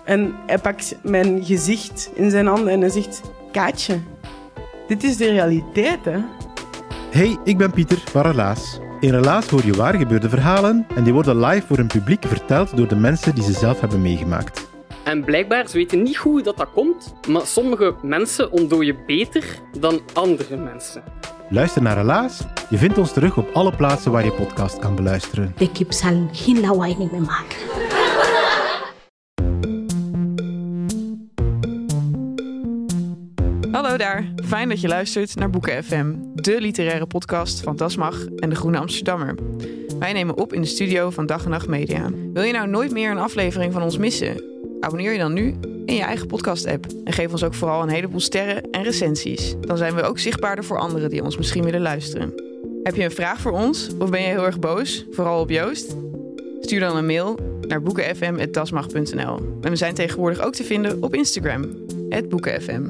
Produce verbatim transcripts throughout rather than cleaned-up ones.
En hij pakt mijn gezicht in zijn handen en hij zegt... Kaatje, dit is de realiteit, hè? Hey, ik ben Pieter van Relaas. In Relaas hoor je waar gebeurde verhalen en die worden live voor een publiek verteld door de mensen die ze zelf hebben meegemaakt. En blijkbaar, ze weten niet hoe dat, dat komt, maar sommige mensen ontdooien beter dan andere mensen. Luister naar Relaas. Je vindt ons terug op alle plaatsen waar je podcast kan beluisteren. De kip zal geen lawaai niet meer maken. Hallo daar, fijn dat je luistert naar Boeken F M, de literaire podcast van Das Mag en de Groene Amsterdammer. Wij nemen op in de studio van Dag en Nacht Media. Wil je nou nooit meer een aflevering van ons missen? Abonneer je dan nu in je eigen podcast-app en geef ons ook vooral een heleboel sterren en recensies. Dan zijn we ook zichtbaarder voor anderen die ons misschien willen luisteren. Heb je een vraag voor ons of ben je heel erg boos, vooral op Joost? Stuur dan een mail naar boekenfm apenstaartje dasmag punt n l. En we zijn tegenwoordig ook te vinden op Instagram, at boekenfm.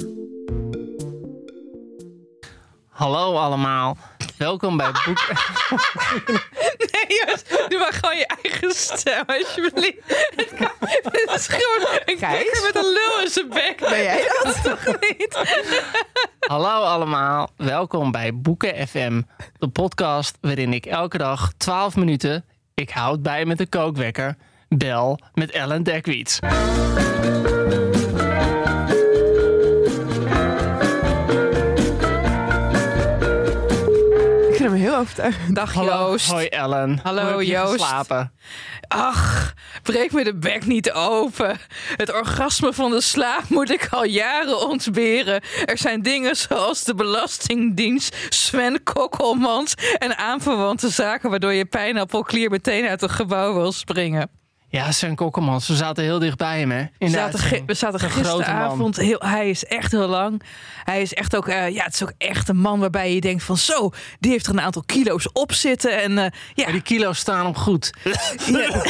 Hallo allemaal, welkom bij Boek... Nee, Joost, doe maar gewoon je eigen stem, alsjeblieft. Het is gewoon een kikker met een lul in zijn bek. Ben jij dat toch niet? Hallo allemaal, welkom bij Boeken F M, de podcast waarin ik elke dag twaalf minuten, ik houd bij met de kookwekker, bel met Ellen Dekwiets. Ik vind hem heel overtuigend. Dag Hallo, Joost. hoi Ellen. Hallo, Hoe heb je Joost. geslapen? Ach, breek me de bek niet open. Het orgasme van de slaap moet ik al jaren ontberen. Er zijn dingen zoals de Belastingdienst, Sven Kokkelmans en aanverwante zaken waardoor je pijnappelklier meteen uit het gebouw wil springen. Ja, Sven Kokkelmans, we zaten heel dichtbij hem, hè? In We de zaten, uitzending. we zaten Een grote man. gisteravond, heel, hij is echt heel lang. Hij is echt ook, uh, ja, het is ook echt een man waarbij je denkt van zo, die heeft er een aantal kilo's op zitten. En uh, ja. Maar die kilo's staan hem goed. Ja,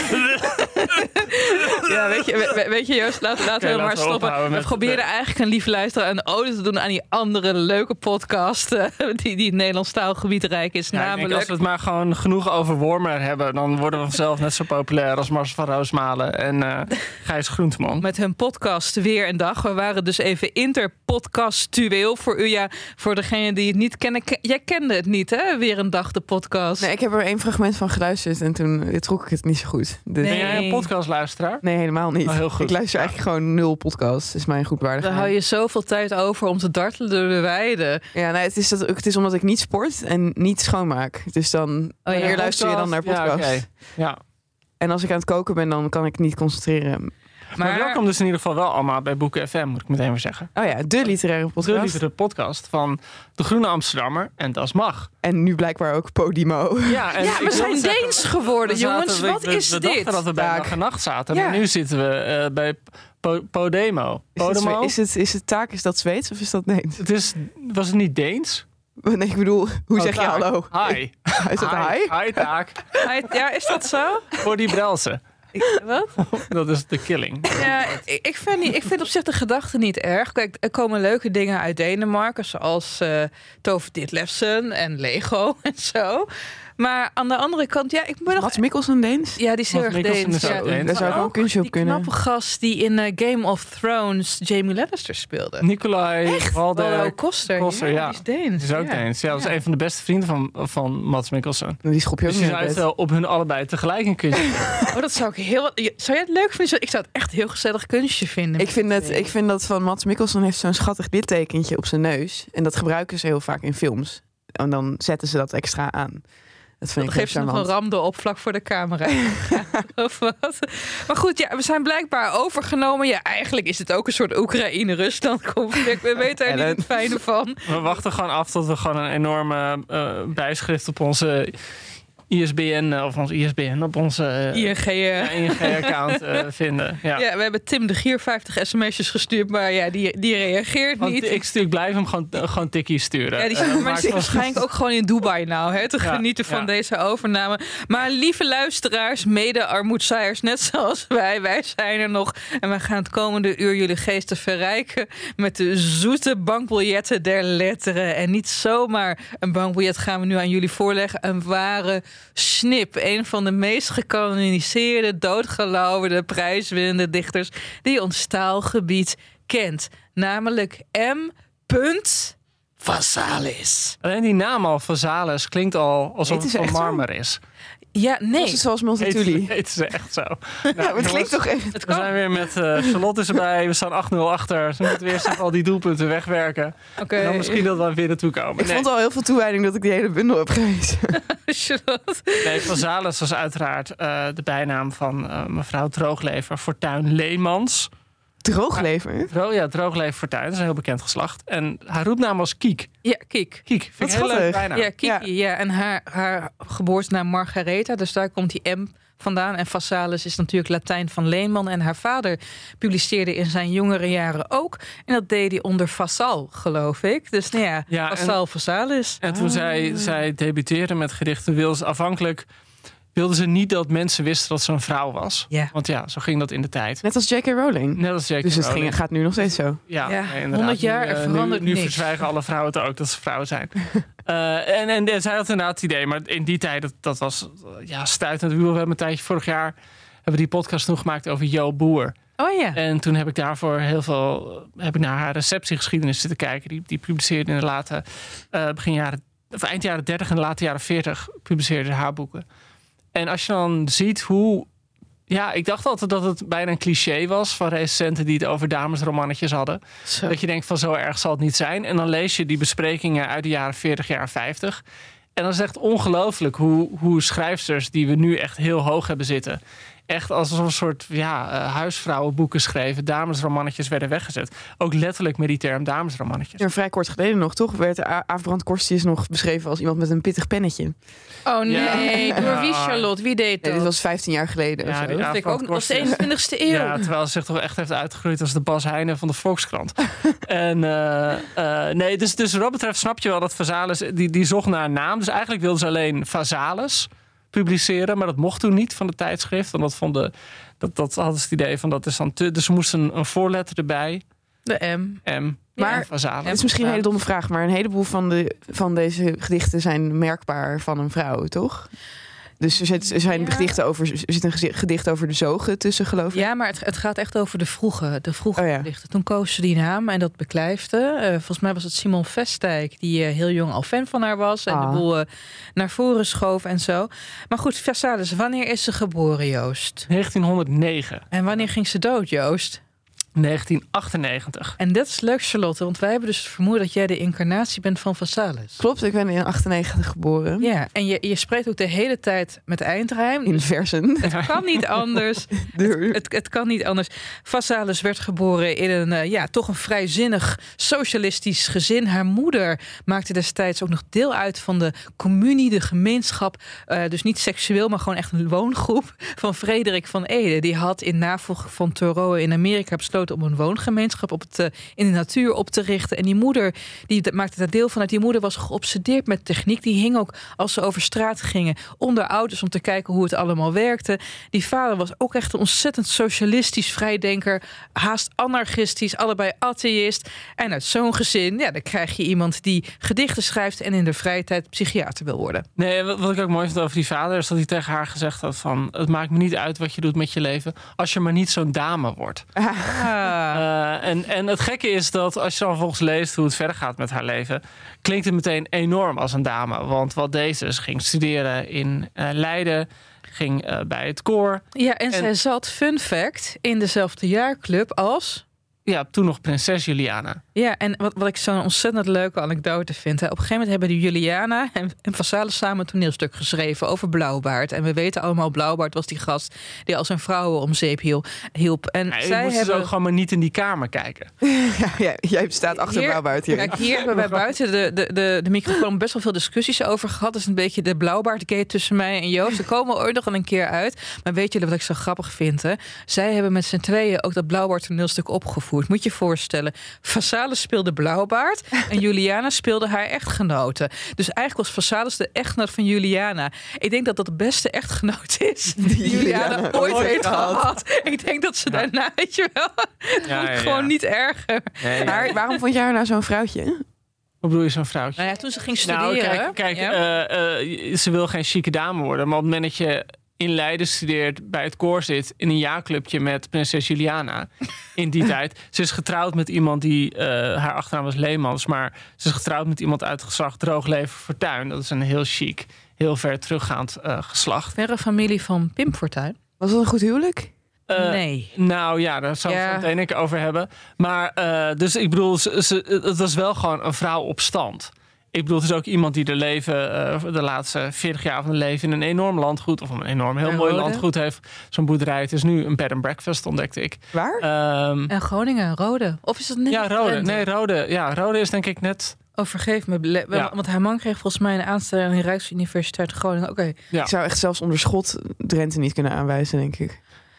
ja weet, je, we, weet je Joost, laten, laten Okay, we maar laten we stoppen. We met- probeerden eigenlijk een lieve luisteraar een ode te doen aan die andere leuke podcast uh, die, die het Nederlands taalgebied rijk is. Ja, ik denk, namelijk... als we het maar gewoon genoeg over Wormer hebben, dan worden we vanzelf net zo populair als Mars van Roosmalen en uh, Gijs Groenteman. Met hun podcast Weer een Dag. We waren dus even interpodcastueel voor u. Ja, voor degenen die het niet kennen. Ke- Jij kende het niet, hè? Weer een Dag, de podcast. Nee, ik heb er één fragment van geluisterd en toen trok ik het niet zo goed. Dus... Nee. Ben jij een podcastluisteraar? Nee, helemaal niet. Oh, heel goed. Ik luister eigenlijk gewoon nul podcasts. Is mijn goed waardig. Dan hou je zoveel tijd over om te dartelen door de weide. Ja, nee, het is, dat, het is omdat ik niet sport en niet schoonmaak. Dus dan ja. wanneer luister je dan naar Podcast? podcasts? Ja, oké. Ja. En als ik aan het koken ben, dan kan ik niet concentreren. Maar, Maar welkom dus in ieder geval wel allemaal bij Boeken F M, moet ik meteen maar zeggen. Oh ja, de literaire De podcast. literaire podcast van de Groene Amsterdammer en Das Mag. En nu blijkbaar ook Podimo. Ja, en Ja, ik we wil zijn zeggen, Deens geworden, we zaten- jongens. we- Wat we- is we dit? dachten dat we bij Taak. Dag en Nacht zaten, Ja. maar nu zitten we uh, bij po- Podemo. Is het, Podemo? is, het, is het taak, is dat Zweeds of is dat Deens? Het is, was het niet Deens? Nee, ik bedoel, hoe Oh, zeg je taak. hallo? Hi. Is dat hi? Hi, taak. Ja, is dat zo? Voor die Brelse. Wat? Dat is de killing. Ja, ik, ik, vind niet, ik vind op zich de gedachte niet erg. Kijk, er komen leuke dingen uit Denemarken, zoals uh, Tove Ditlevsen en Lego en zo. Maar aan de andere kant, ja, ik ben nog... Mats Mikkelsen Deens? Ja, die is heel Mats erg Mikkelsen Deens. is Ja. ook Deens. Daar zou ik wel een kunstje op die kunnen. knappe gast die in uh, Game of Thrones Jamie Lannister speelde. Nicolai Waldo Walder Koster, Koster, ja, ja. die is Deens. Die is ook ja. Deens. Ja, dat is Ja. een van de beste vrienden van, van Mats Mikkelsen. Die schop je ook Dus niet je uit zou bed. het wel op hun allebei tegelijk een kunstje. Oh, dat zou ik heel... Zou jij het leuk vinden? Ik zou het echt een heel gezellig kunstje vinden. Ik vind, het, ik vind dat van Mats Mikkelsen heeft zo'n schattig littekentje op zijn neus. En dat gebruiken ze heel vaak in films. En dan zetten ze dat extra aan. Dat vind Dan ik geeft ze nog een charmant. ramde op vlak voor de camera. Ja, of wat? Maar goed, ja, we zijn blijkbaar overgenomen. Ja, eigenlijk is het ook een soort Oekraïne-Rusland conflict. We weten er niet het fijne van. We wachten gewoon af tot we gewoon een enorme uh, bijschrift op onze I S B N, of ons I S B N, op onze uh, I N G, uh. ja, I N G-account uh, vinden. Ja. Ja, we hebben Tim de Gier vijftig sms'jes gestuurd, maar ja, die, die reageert Want niet. ik, stuur, ik blijf hem gewoon, uh, gewoon tikkies sturen. Ja, die Uh, zit maakt maar wel- waarschijnlijk ook gewoon in Dubai nou, hè, te Ja, genieten van ja. deze overname. Maar lieve luisteraars, mede armoedzaaiers, net zoals wij, wij zijn er nog. En wij gaan het komende uur jullie geesten verrijken met de zoete bankbiljetten der letteren. En niet zomaar een bankbiljet gaan we nu aan jullie voorleggen. Een ware Snip, een van de meest gecanoniseerde, doodgelauwerde, prijswinnende dichters die ons taalgebied kent. Namelijk M. Vasalis. Alleen die naam al, Vasalis, klinkt al alsof het van marmer is. Ja, nee. Was het zoals Multatuli? Het, het is echt zo. Nou, ja, het klinkt toch echt. We zijn weer met uh, Charlotte is erbij. We staan acht nul achter. Ze moeten weer eens al die doelpunten wegwerken. Okay. En dan misschien dat we weer naartoe komen. Ik nee. vond al heel veel toewijding dat ik die hele bundel heb gelezen. Charlotte. Nee, Vasalis was uiteraard uh, de bijnaam van uh, mevrouw Drooglever Fortuyn Leemans. Drooglever? Dro- ja, Drooglever Fortuyn. Dat is een heel bekend geslacht. En haar roepnaam was Kiek. Ja, Kiek. Kiek. Vind ik een heel leuk bijnaam. Ja, Kiki. Ja. ja. En haar, haar geboortenaam Margaretha. Dus daar komt die M vandaan. En Vasalis is natuurlijk Latijn van Leenman. En haar vader publiceerde in zijn jongere jaren ook. En dat deed hij onder Vasal, geloof ik. Dus nou ja, ja Vasal, Vasalis. En toen ah. zij, zij debuteerde met gedichten, wilde ze afhankelijk... wilden ze niet dat mensen wisten dat ze een vrouw was. Ja. Want ja, zo ging dat in de tijd. Net als J K. Rowling. Net als J K. Dus het Rowling. ging, gaat nu nog steeds zo. Ja, ja. Nee, honderd jaar, er nu, verandert nu, nu niks. verzwijgen alle vrouwen het ook dat ze vrouwen zijn. uh, en, en, en zij had inderdaad het idee, maar in die tijd, dat, dat was ja, stuitend. We hebben een tijdje vorig jaar hebben die podcast nog gemaakt over Jo Boer. Oh ja. En toen heb ik daarvoor heel veel heb ik naar haar receptiegeschiedenis zitten kijken. Die, die publiceerde in de late uh, begin jaren, of eind jaren dertig en de late jaren veertig publiceerde ze haar boeken. En als je dan ziet hoe... Ja, ik dacht altijd dat het bijna een cliché was van recensenten die het over damesromannetjes hadden. Zo. Dat je denkt van zo erg zal het niet zijn. En dan lees je die besprekingen uit de jaren veertig, jaren vijftig. En dan is het echt ongelooflijk hoe, hoe schrijfsters die we nu echt heel hoog hebben zitten... echt als een soort ja, uh, huisvrouwenboeken schreven. Damesromannetjes werden weggezet. Ook letterlijk met die term damesromannetjes. Ja, vrij kort geleden nog, toch? Werd Aafbrand Korstius nog beschreven als iemand met een pittig pennetje. Oh nee, ja. Door wie, Charlotte? Wie deed dat? Nee, dit was vijftien jaar geleden. Ja, of zo. dat vind ik ook als de eenentwintigste eeuw. Ja, terwijl ze zich toch echt heeft uitgegroeid als de Bas Heijnen van de Volkskrant. en uh, uh, nee, dus, dus wat dat betreft snap je wel dat Vasalis, die, die zocht naar een naam. Dus eigenlijk wilde ze alleen Vasalis publiceren, maar dat mocht toen niet van de tijdschrift. Want dat vonden, dat, dat hadden ze het idee van dat is dan te. Dus ze moesten een, een voorletter erbij. De M. M. Maar Vasalis. het is misschien een hele domme vraag, maar een heleboel van, de, van deze gedichten zijn merkbaar van een vrouw, toch? Dus er, zit, er zijn ja. gedichten over, er zit een gedicht over de zogen tussen, geloof ik. Ja, maar het, het gaat echt over de vroege, de vroege oh, ja. gedichten. Toen koos ze die naam en dat beklijfde. Uh, volgens mij was het Simon Vestijk, die uh, heel jong al fan van haar was. En ah. de boel uh, naar voren schoof en zo. Maar goed, Vasalis, wanneer is ze geboren, Joost? negentienhonderdnegen. En wanneer ging ze dood, Joost? negentien achtennegentig. En dat is leuk, Charlotte, want wij hebben dus het vermoeden dat jij de incarnatie bent van Vasalis. Klopt, ik ben in achtennegentig geboren. Ja, en je, je spreekt ook de hele tijd met eindrijm. In versen. Het kan niet anders. het, het, het kan niet anders. Vasalis werd geboren in een, uh, ja, toch een vrijzinnig socialistisch gezin. Haar moeder maakte destijds ook nog deel uit van de communie, de gemeenschap. Uh, dus niet seksueel, maar gewoon echt een woongroep van Frederik van Ede. Die had in navolging van Thoreau in Amerika besloten om een woongemeenschap op het, uh, in de natuur op te richten. En die moeder, die maakte daar deel van uit. Die moeder was geobsedeerd met techniek. Die hing ook, als ze over straat gingen, onder auto's om te kijken hoe het allemaal werkte. Die vader was ook echt een ontzettend socialistisch vrijdenker. Haast anarchistisch, allebei atheïst. En uit zo'n gezin, ja, dan krijg je iemand die gedichten schrijft en in de vrije tijd psychiater wil worden. Nee, wat, wat ik ook mooi vind over die vader is dat hij tegen haar gezegd had van het maakt me niet uit wat je doet met je leven als je maar niet zo'n dame wordt. Ah. Uh, en, en het gekke is dat als je dan volgens leest hoe het verder gaat met haar leven, klinkt het meteen enorm als een dame. Want wat deed ze? Ze ging studeren in uh, Leiden, ging uh, bij het koor. Ja, en, en zij zat, fun fact, in dezelfde jaarclub als... Ja, toen nog prinses Juliana. Ja, en wat, wat ik zo'n ontzettend leuke anekdote vind. Hè. Op een gegeven moment hebben die Juliana en, en Vasalis samen een toneelstuk geschreven over Blauwbaard. En we weten allemaal, Blauwbaard was die gast die al zijn vrouwen om zeep hielp. En ja, zij moesten hebben ze ook gewoon maar niet in die kamer kijken. ja, ja, jij staat achter hier, Blauwbaard hier. Kijk, hier hebben wij buiten de, de, de, de microfoon best wel veel discussies over gehad. Dat is een beetje de Blauwbaard-gate tussen mij en Joost. Ze komen ooit nog een keer uit. Maar weet jullie wat ik zo grappig vind? Hè? Zij hebben met z'n tweeën ook dat Blauwbaard toneelstuk opgevoerd. Moet je je voorstellen. Vasalis speelde Blauwbaard en Juliana speelde haar echtgenote. Dus eigenlijk was Vasalis de echtgenoot van Juliana. Ik denk dat dat de beste echtgenoot is die, die Juliana, Juliana ooit heeft gehad. gehad. Ik denk dat ze ja. daarna, weet je wel, ja, ja, gewoon ja. niet erger. Ja, ja. Maar waarom vond jij haar nou zo'n vrouwtje? Wat bedoel je, zo'n vrouwtje? Nou ja, toen ze ging studeren. Nou, kijk, kijk ja. uh, uh, ze wil geen chique dame worden. Maar op het moment dat je in Leiden studeert, bij het koor zit, in een jaarclubje met prinses Juliana in die tijd. Ze is getrouwd met iemand die, uh, haar achternaam was Leemans, maar ze is getrouwd met iemand uit het geslacht Droogleven Fortuyn. Dat is een heel chic, heel ver teruggaand uh, geslacht. Verre familie van Pim Fortuyn. Was dat een goed huwelijk? Uh, nee. Nou ja, daar zou ik ja. het meteen over hebben. Maar uh, dus ik bedoel, ze, ze, het was wel gewoon een vrouw op stand. Ik bedoel, het is ook iemand die de leven, uh, de laatste veertig jaar van hun leven in een enorm landgoed, of een enorm heel en mooi Rode. landgoed heeft. Zo'n boerderij. Het is nu een bed and breakfast, ontdekte ik. Waar? Um, en Groningen, Rode. Of is dat net? Ja, Rode. Nee, Rode. Ja, Rode is denk ik net. Oh, vergeef me. Le- Ja. Want haar man kreeg volgens mij een aanstelling aan de Rijksuniversiteit Groningen. Oké. Okay. Ja. Ik zou echt zelfs onder schot Drenthe niet kunnen aanwijzen, denk ik.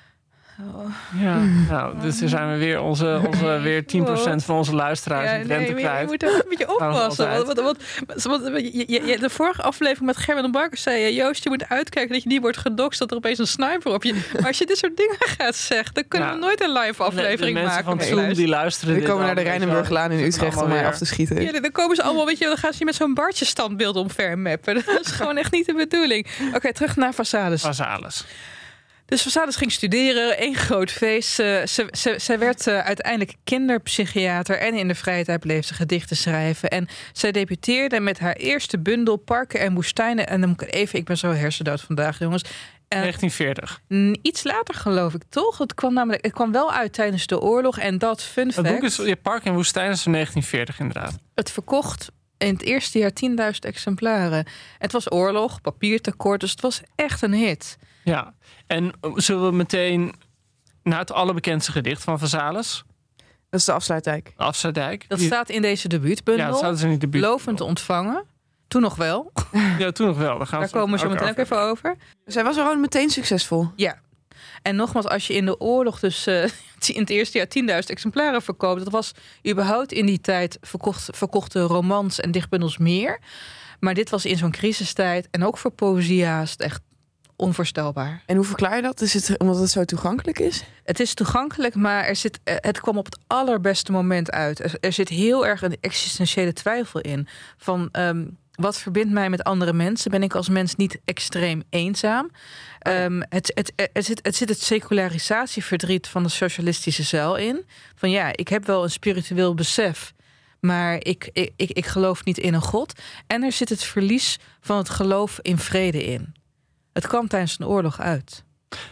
Oh. Ja, nou, dus er zijn we weer onze, onze weer tien procent van onze luisteraars Ja, in Drenthe nee, kwijt. je moet er een beetje oppassen. Want, want, want, want, want je, je, de vorige aflevering met Gerben en Bakker zei je, Joost, je moet uitkijken dat je niet wordt gedoxt, dat er opeens een sniper op je. Maar als je dit soort dingen gaat zeggen, dan kunnen Ja. we nooit een live aflevering de, de maken. Van Zoom, die luisteren. Die komen naar de Rijnenburglaan in Utrecht om mij af te schieten. Ja, dan komen ze allemaal, weet je, dan gaan ze je met zo'n Bartje standbeeld omvermappen. Dat is gewoon echt niet de bedoeling. Oké, okay, terug naar Vazalis. Vazalis. Dus Vazalis ging studeren, één groot feest. Uh, ze, ze, zij werd uh, uiteindelijk kinderpsychiater en in de vrije tijd bleef ze gedichten schrijven. En zij debuteerde met haar eerste bundel Parken en Woestijnen. En dan moet ik even, ik ben zo hersendood vandaag, jongens. Uh, negentien veertig. Iets later, geloof ik, toch? Het kwam namelijk, het kwam wel uit tijdens de oorlog. En dat fun fact. Het boek is je Park en Woestijn is van negentien veertig, inderdaad. Het verkocht in het eerste jaar tienduizend exemplaren. Het was oorlog, papiertekort, dus het was echt een hit. Ja, en zullen we meteen naar het allerbekendste gedicht van Vazalis? Dat is de Afsluitdijk. De Afsluitdijk. Dat Die... staat in deze debuutbundel. Ja, dat staat dus in die debuut. Lovend ontvangen. Toen nog wel. Ja, toen nog wel. Daar, gaan Daar we komen we zo ook meteen ook even over. Zij was gewoon meteen succesvol. Ja. En nogmaals, als je in de oorlog dus uh, in het eerste jaar tienduizend exemplaren verkoopt, dat was überhaupt in die tijd verkocht, verkochte romans en dichtbundels meer. Maar dit was in zo'n crisistijd en ook voor poëzia's echt onvoorstelbaar. En hoe verklaar je dat? Is het omdat het zo toegankelijk is? Het is toegankelijk, maar er zit, het kwam op het allerbeste moment uit. Er, er zit heel erg een existentiële twijfel in. Van um, wat verbindt mij met andere mensen? Ben ik als mens niet extreem eenzaam? Um, het, het, het, zit, het zit het secularisatieverdriet van de socialistische zuil in. Van ja, ik heb wel een spiritueel besef, maar ik, ik, ik, ik geloof niet in een god. En er zit het verlies van het geloof in vrede in. Het kwam tijdens een oorlog uit.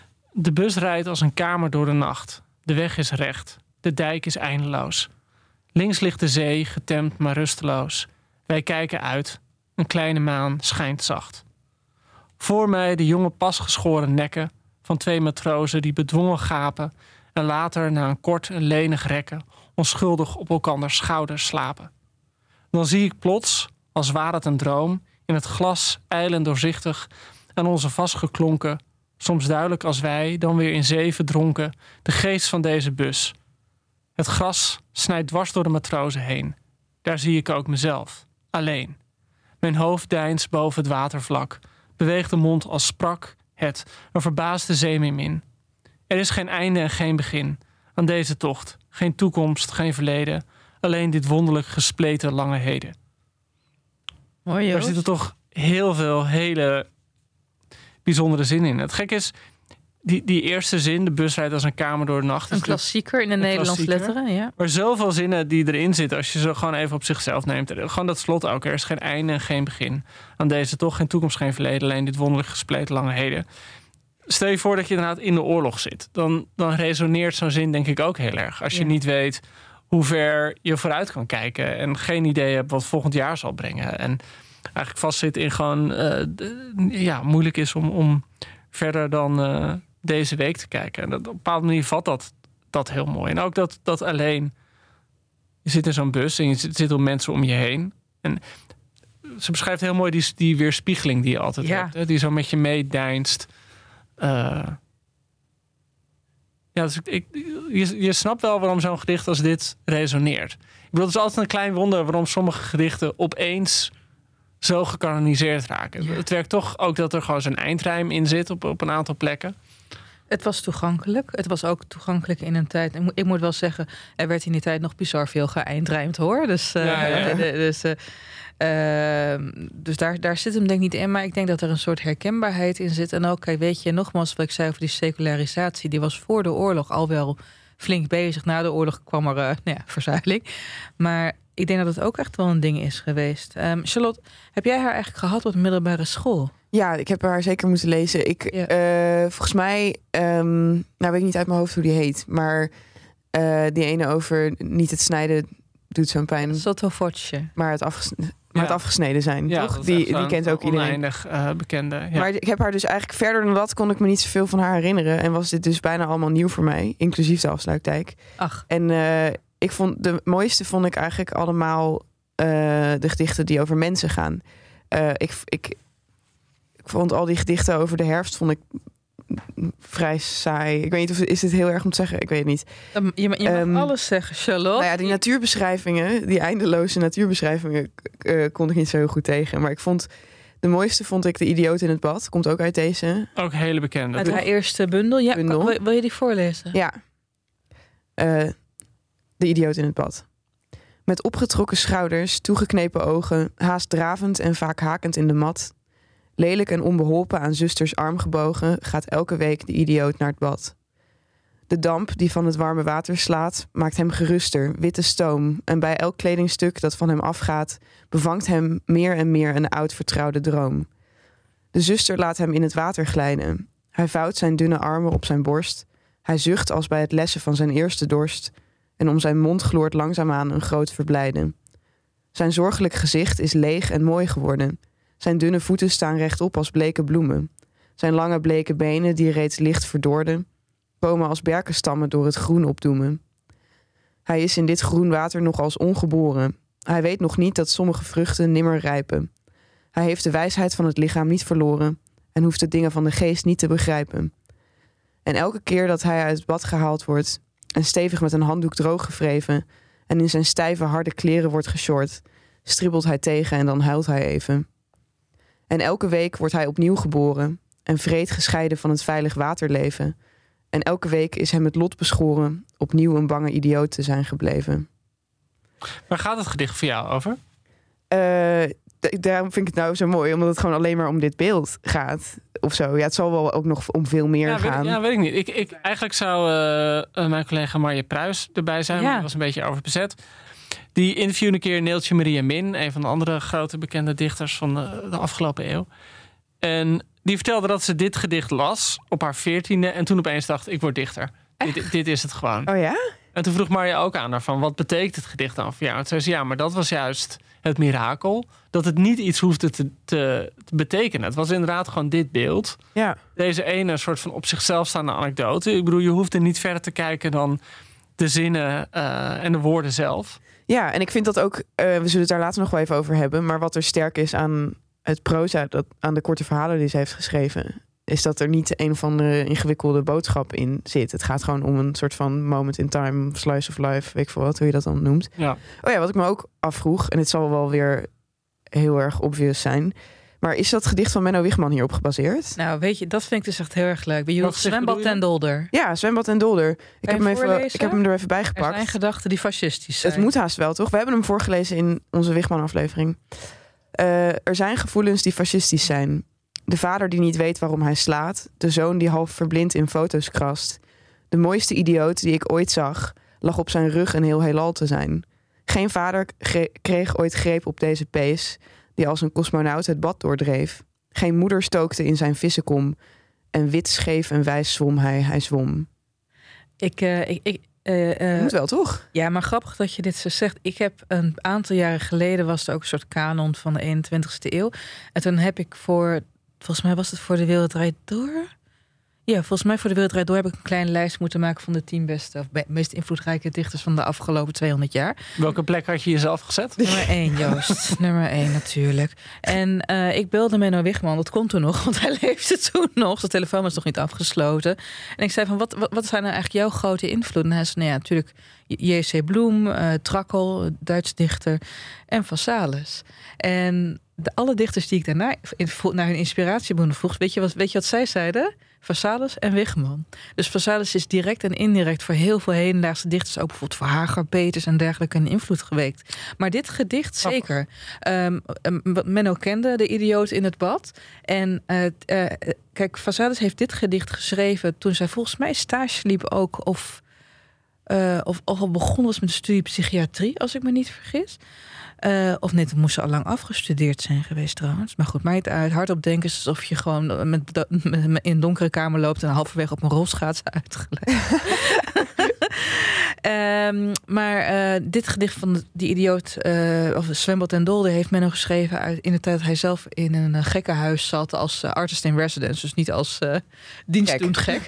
De bus rijdt als een kamer door de nacht. De weg is recht. De dijk is eindeloos. Links ligt de zee, getemd maar rusteloos. Wij kijken uit. Een kleine maan schijnt zacht. Voor mij de jonge pasgeschoren nekken van twee matrozen die bedwongen gapen en later na een kort en lenig rekken onschuldig op elkanders schouders slapen. Dan zie ik plots, als waar het een droom, in het glas ijlend doorzichtig aan onze vastgeklonken, soms duidelijk als wij, dan weer in zee verdronken, de geest van deze bus. Het gras snijdt dwars door de matrozen heen. Daar zie ik ook mezelf, alleen. Mijn hoofd deinst boven het watervlak, beweegt de mond als sprak het, een verbaasde zeemeermin. Er is geen einde en geen begin aan deze tocht, geen toekomst, geen verleden, alleen dit wonderlijk gespleten lange heden. Mooi, Joost. Er zitten toch heel veel hele bijzondere zinnen in. Het gek is, die, die eerste zin, de bus rijdt als een kamer door de nacht. Een klassieker in de Nederlandse letteren, ja. Maar zoveel zinnen die erin zitten, als je ze gewoon even op zichzelf neemt. Gewoon dat slot ook. Er is geen einde en geen begin aan deze toch, geen toekomst, geen verleden, alleen dit wonderlijk gespleten lange heden. Stel je voor dat je inderdaad in de oorlog zit. Dan, dan resoneert zo'n zin denk ik ook heel erg. Als je ja. niet weet hoe ver je vooruit kan kijken en geen idee hebt wat volgend jaar zal brengen. En eigenlijk vastzit in gewoon, uh, ja, moeilijk is om, om verder dan uh, deze week te kijken. En dat, op een bepaalde manier vat dat, dat heel mooi. En ook dat, dat alleen, je zit in zo'n bus en je zit, zit om mensen om je heen. En ze beschrijft heel mooi die, die weerspiegeling die je altijd ja. hebt. Hè? Die zo met je meedeinst. Uh, ja, dus ik, je, je snapt wel waarom zo'n gedicht als dit resoneert. Ik bedoel, het is altijd een klein wonder waarom sommige gedichten opeens zo gekanoniseerd raken. Ja. Het werkt toch ook dat er gewoon zo'n eindrijm in zit op, op een aantal plekken. Het was toegankelijk. Het was ook toegankelijk in een tijd. Ik moet, ik moet wel zeggen, er werd in die tijd nog bizar veel geëindrijmd, hoor. Dus, uh, ja, ja. dus, uh, uh, dus daar, daar zit hem denk ik niet in. Maar ik denk dat er een soort herkenbaarheid in zit. En ook, kijk, weet je, nogmaals wat ik zei over die secularisatie. Die was voor de oorlog al wel flink bezig. Na de oorlog kwam er uh, nou ja, verzuiling. Maar ik denk dat het ook echt wel een ding is geweest. Um, Charlotte, heb jij haar eigenlijk gehad op de middelbare school? Ja, ik heb haar zeker moeten lezen. Ik, ja. uh, volgens mij, um, nou weet ik niet uit mijn hoofd hoe die heet. Maar uh, die ene over niet het snijden doet zo'n pijn. Sottovoce. Maar het afgesneden. Maar ja. het afgesneden zijn, ja, toch? Die, die kent ook iedereen. Oneindig uh, bekende. Ja. Maar ik heb haar dus eigenlijk verder dan dat kon ik me niet zoveel van haar herinneren. En was dit dus bijna allemaal nieuw voor mij. Inclusief de afsluitdijk. Ach. En uh, ik vond de mooiste vond ik eigenlijk allemaal uh, de gedichten die over mensen gaan. Uh, ik, ik, ik vond al die gedichten over de herfst vond ik vrij saai. Ik weet niet of is dit heel erg om te zeggen. Ik weet het niet. Je, je mag um, alles zeggen, Charlotte. Nou ja, die natuurbeschrijvingen, die eindeloze natuurbeschrijvingen, uh, kon ik niet zo heel goed tegen. Maar ik vond de mooiste vond ik De Idioot in het Bad. Komt ook uit deze. Ook hele bekende. Uit haar eerste bundel. Ja, bundel. Wil, wil je die voorlezen? Ja. Uh, De Idioot in het Bad. Met opgetrokken schouders, toegeknepen ogen, haast dravend en vaak hakend in de mat. Lelijk en onbeholpen aan zusters arm gebogen, gaat elke week de idioot naar het bad. De damp die van het warme water slaat, maakt hem geruster, witte stoom. En bij elk kledingstuk dat van hem afgaat, bevangt hem meer en meer een oud vertrouwde droom. De zuster laat hem in het water glijden. Hij vouwt zijn dunne armen op zijn borst. Hij zucht als bij het lessen van zijn eerste dorst. En om zijn mond gloort langzaamaan een groot verblijden. Zijn zorgelijk gezicht is leeg en mooi geworden. Zijn dunne voeten staan rechtop als bleke bloemen. Zijn lange bleke benen, die reeds licht verdorden, komen als berkenstammen door het groen opdoemen. Hij is in dit groen water nog als ongeboren. Hij weet nog niet dat sommige vruchten nimmer rijpen. Hij heeft de wijsheid van het lichaam niet verloren en hoeft de dingen van de geest niet te begrijpen. En elke keer dat hij uit het bad gehaald wordt en stevig met een handdoek droog gevreven en in zijn stijve harde kleren wordt gesjord, stribbelt hij tegen en dan huilt hij even. En elke week wordt hij opnieuw geboren en vreed gescheiden van het veilig waterleven. En elke week is hem het lot beschoren opnieuw een bange idioot te zijn gebleven. Waar gaat het gedicht voor jou over? Uh, d- daarom vind ik het nou zo mooi, omdat het gewoon alleen maar om dit beeld gaat. Of zo. Ja, het zal wel ook nog om veel meer ja, gaan. Weet ik, ja, weet ik niet. Ik, ik, eigenlijk zou uh, mijn collega Marje Pruis erbij zijn. Ja. Maar die was een beetje overbezet. Die interviewde een keer Neeltje Maria Min, een van de andere grote bekende dichters van de, de afgelopen eeuw. En die vertelde dat ze dit gedicht las op haar veertiende en toen opeens dacht, ik word dichter. Dit, dit is het gewoon. Oh ja? En toen vroeg Marja ook aan haar van, wat betekent het gedicht dan voor jou? En toen zei ze, ja, maar dat was juist het mirakel. Dat het niet iets hoefde te, te, te betekenen. Het was inderdaad gewoon dit beeld. Ja. Deze ene soort van op zichzelf staande anekdote. Ik bedoel, je hoeft er niet verder te kijken dan de zinnen uh, en de woorden zelf. Ja, en ik vind dat ook, uh, we zullen het daar later nog wel even over hebben, maar wat er sterk is aan het proza, dat, aan de korte verhalen die ze heeft geschreven, is dat er niet een of andere ingewikkelde boodschap in zit. Het gaat gewoon om een soort van moment in time, slice of life, weet ik veel wat, hoe je dat dan noemt. Ja. Oh ja, wat ik me ook afvroeg, en het zal wel weer heel erg obvious zijn, maar is dat gedicht van Menno Wichman hierop gebaseerd? Nou, weet je, dat vind ik dus echt heel erg leuk. Je Zwembad en Dolder. Ja, Zwembad en Dolder. Ik heb, hem even, ik heb hem er even bij gepakt. Er zijn gedachten die fascistisch zijn. Het moet haast wel, toch? We hebben hem voorgelezen in onze Wichman-aflevering. Uh, er zijn gevoelens die fascistisch zijn. De vader die niet weet waarom hij slaat. De zoon die half verblind in foto's krast. De mooiste idioot die ik ooit zag, lag op zijn rug een heel heelal te zijn. Geen vader gre- kreeg ooit greep op deze pees, die als een cosmonaut het bad doordreef. Geen moeder stookte in zijn vissenkom. En wit, scheef en wijs zwom hij, hij zwom. Ik, uh, ik, ik uh, uh, moet wel, toch? Ja, maar grappig dat je dit zo zegt. Ik heb een aantal jaren geleden, was er ook een soort kanon van de eenentwintigste eeuw. En toen heb ik voor, volgens mij was het voor De Wereld Draait Door. Ja, volgens mij voor De Wereld Draait Door heb ik een kleine lijst moeten maken van de tien beste of be- meest invloedrijke dichters van de afgelopen tweehonderd jaar. Welke plek had je jezelf gezet? Nummer één, Joost. Nummer één, natuurlijk. En uh, ik belde Menno Wichman, dat kon toen nog, want hij leefde toen nog. De telefoon was nog niet afgesloten. En ik zei van, wat, wat, wat zijn nou eigenlijk jouw grote invloeden? En hij zei, nou ja, natuurlijk J C. Bloem, uh, Trakkel, Duits dichter en Vasalis. En de, alle dichters die ik daarna in, naar hun inspiratiebronnen vroeg, weet je wat, weet je wat zij zeiden? Vasalis en Wigman. Dus Vasalis is direct en indirect voor heel veel hedendaagse dichters, ook bijvoorbeeld voor Hagar, Peters en dergelijke, een invloed geweekt. Maar dit gedicht zeker. Um, Menno kende De Idioot in het bad. En uh, uh, kijk, Vasalis heeft dit gedicht geschreven toen zij volgens mij stage liep ook, of, uh, of al begonnen was met de studie psychiatrie, als ik me niet vergis. Uh, of net, moest ze al lang afgestudeerd zijn geweest trouwens. Maar goed, mij het uit. Hardop denken is alsof je gewoon met, met, met, in een donkere kamer loopt en halverwege op een rolschaats uitgelegd. um, maar uh, dit gedicht van die idioot, uh, of Zwembad en Dolder, heeft Menno geschreven uit, in de tijd dat hij zelf in een uh, gekkenhuis zat als uh, artist in residence. Dus niet als uh, dienstdoend gek.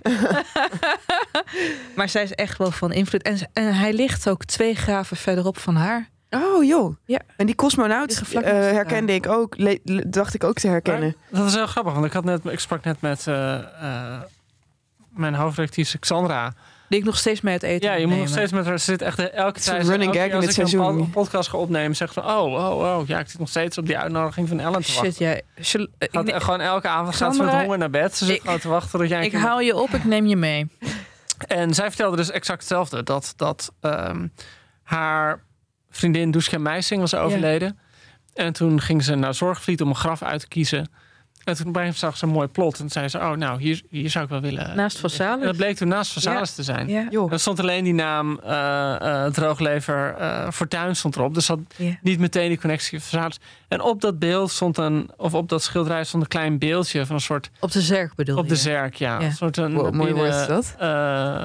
Maar zij is echt wel van invloed. En, en hij ligt ook twee graven verderop van haar. Oh joh, ja. En die cosmonaut uh, herkende ik ook, le- le- dacht ik ook te herkennen. Maar dat is heel grappig, want ik, had net, ik sprak net met uh, uh, mijn hoofdredactrice Xandra. Die ik nog steeds mee het eten Ja, je moet nemen. nog steeds met haar. Ze zit echt elke tijd. Een running gag in dit seizoen. Als ik een podcast ga opnemen, zegt van oh, oh, oh, ja, ik zit nog steeds op die uitnodiging van Ellen te wachten. Shit, jij. Shall, gaat, ik, gewoon elke avond Sandra, gaat ze met honger naar bed. Ze zit ik, gewoon te wachten tot jij. Ik haal je op, ik neem je mee. En zij vertelde dus exact hetzelfde, dat dat um, haar vriendin Dushka Meising was overleden. Ja. En toen ging ze naar Zorgvliet om een graf uit te kiezen. En toen bij hem zag ze een mooi plot. En toen zei ze, oh nou, hier, hier zou ik wel willen. Naast Vasalis. En dat bleek toen naast Vasalis ja. te zijn. Ja. En er stond alleen die naam uh, uh, Drooglever uh, Fortuyn stond erop. Dus had ja. niet meteen die connectie met Vasalis. En op dat beeld stond een, of op dat schilderij stond een klein beeldje van een soort. Op de zerk bedoel je? Op de zerk, ja. ja. Een soort een wow, mooi woord is dat. Uh,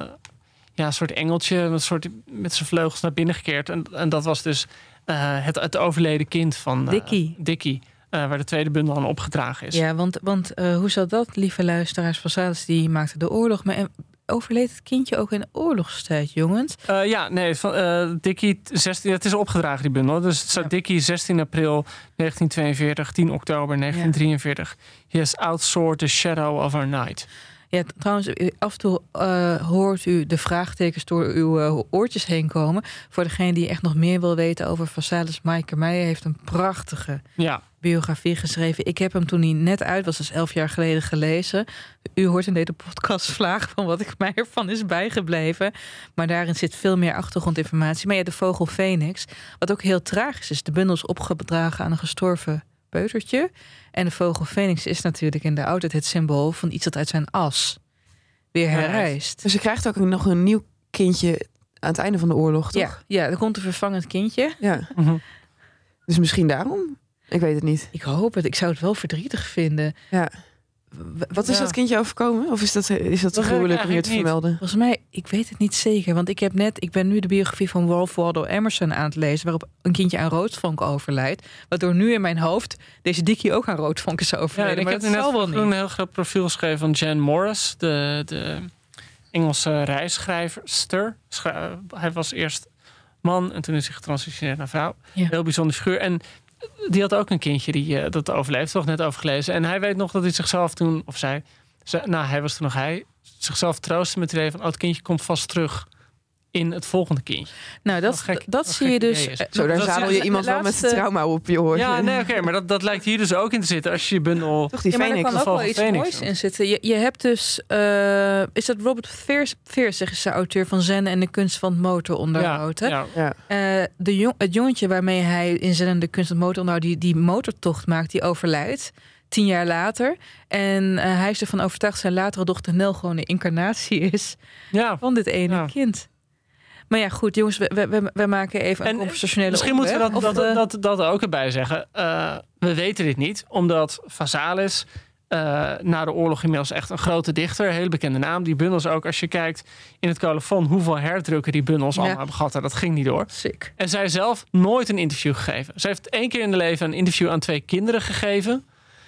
ja, een soort engeltje, een soort met zijn vleugels naar binnen gekeerd. En, en dat was dus uh, het, het overleden kind van uh, Dickie. Dickie. Uh, waar de tweede bundel aan opgedragen is. Ja, want, want uh, hoe zat dat, lieve luisteraars? Vasalis die maakte de oorlog. Maar en overleed het kindje ook in oorlogstijd, jongens? Uh, ja, nee, van, uh, Dickie, zestien, het is opgedragen, die bundel. Dus het staat ja. Dickie, zestien april negentien tweeënveertig, tien oktober negentien drieënveertig. Ja. He has outsoared the shadow of our night. Ja, trouwens, af en toe uh, hoort u de vraagtekens door uw uh, oortjes heen komen. Voor degene die echt nog meer wil weten over Vasalis, Maaike Meijer heeft een prachtige ja. biografie geschreven. Ik heb hem toen hij net uit was, dus elf jaar geleden, gelezen. U hoort in deze podcast vlagen van wat ik mij ervan is bijgebleven. Maar daarin zit veel meer achtergrondinformatie. Maar ja, de vogel Phoenix, wat ook heel tragisch is. De bundel is opgedragen aan een gestorven peutertje. En de vogel Phoenix is natuurlijk in de oudheid het symbool van iets dat uit zijn as weer herrijst. Dus je krijgt ook nog een nieuw kindje aan het einde van de oorlog, toch? Ja, ja, er komt een vervangend kindje. Ja. Mm-hmm. Dus misschien daarom? Ik weet het niet. Ik hoop het. Ik zou het wel verdrietig vinden. Ja. Wat is ja. dat kindje overkomen? Of is dat, is dat te gruwelijk om je te vermelden? Volgens mij, ik weet het niet zeker. Want ik heb net, ik ben nu de biografie van Ralph Waldo Emerson aan het lezen, waarop een kindje aan roodvonk overlijdt. Waardoor nu in mijn hoofd deze Dickie ook aan roodvonk is overleden. Ja, ik heb net wel een heel groot profiel geschreven van Jan Morris, de, de Engelse reisschrijverster. Schrijf, hij was eerst man en toen is hij getransitioneerd naar vrouw. Ja. Heel bijzonder figuur. En die had ook een kindje die uh, dat overleefd, toch net over gelezen. En hij weet nog dat hij zichzelf toen, of zij, ze, nou hij was toen nog hij, zichzelf troostte met het idee van, oh, het kindje komt vast terug in het volgende kindje. Nou, dat, gek, dat, dat zie je dus. Is. Zo, daar zadel je iemand laatste... wel met trauma op je hoort. Ja, nee, oké, okay, maar dat, dat lijkt hier dus ook in te zitten als je je bundel. Toch die ja, maar Phoenix, er kan ook wel iets Phoenix, moois in zitten. Je, je hebt dus, uh, is dat Robert Fierce, Fierce is de auteur van Zen en de kunst van het motoronderhoud. Ja, ja. Uh, de jong, het jongetje waarmee hij in Zen en de kunst van het motoronderhoud die, die motortocht maakt, die overlijdt. Tien jaar later. En uh, hij is ervan overtuigd dat zijn latere dochter Nel gewoon een incarnatie is ja. van dit ene ja. kind. Maar ja, goed, jongens, we, we, we maken even een en conversationele misschien opweg. Moeten we dat, dat, dat, dat, dat ook erbij zeggen. Uh, we weten dit niet, omdat Vasalis uh, na de oorlog inmiddels echt een grote dichter, een hele bekende naam. Die bundels ook, als je kijkt in het colofon hoeveel herdrukken die bundels ja. allemaal hebben gehad, dat ging niet door. Sick. En zij zelf nooit een interview gegeven. Zij heeft één keer in haar leven een interview aan twee kinderen gegeven.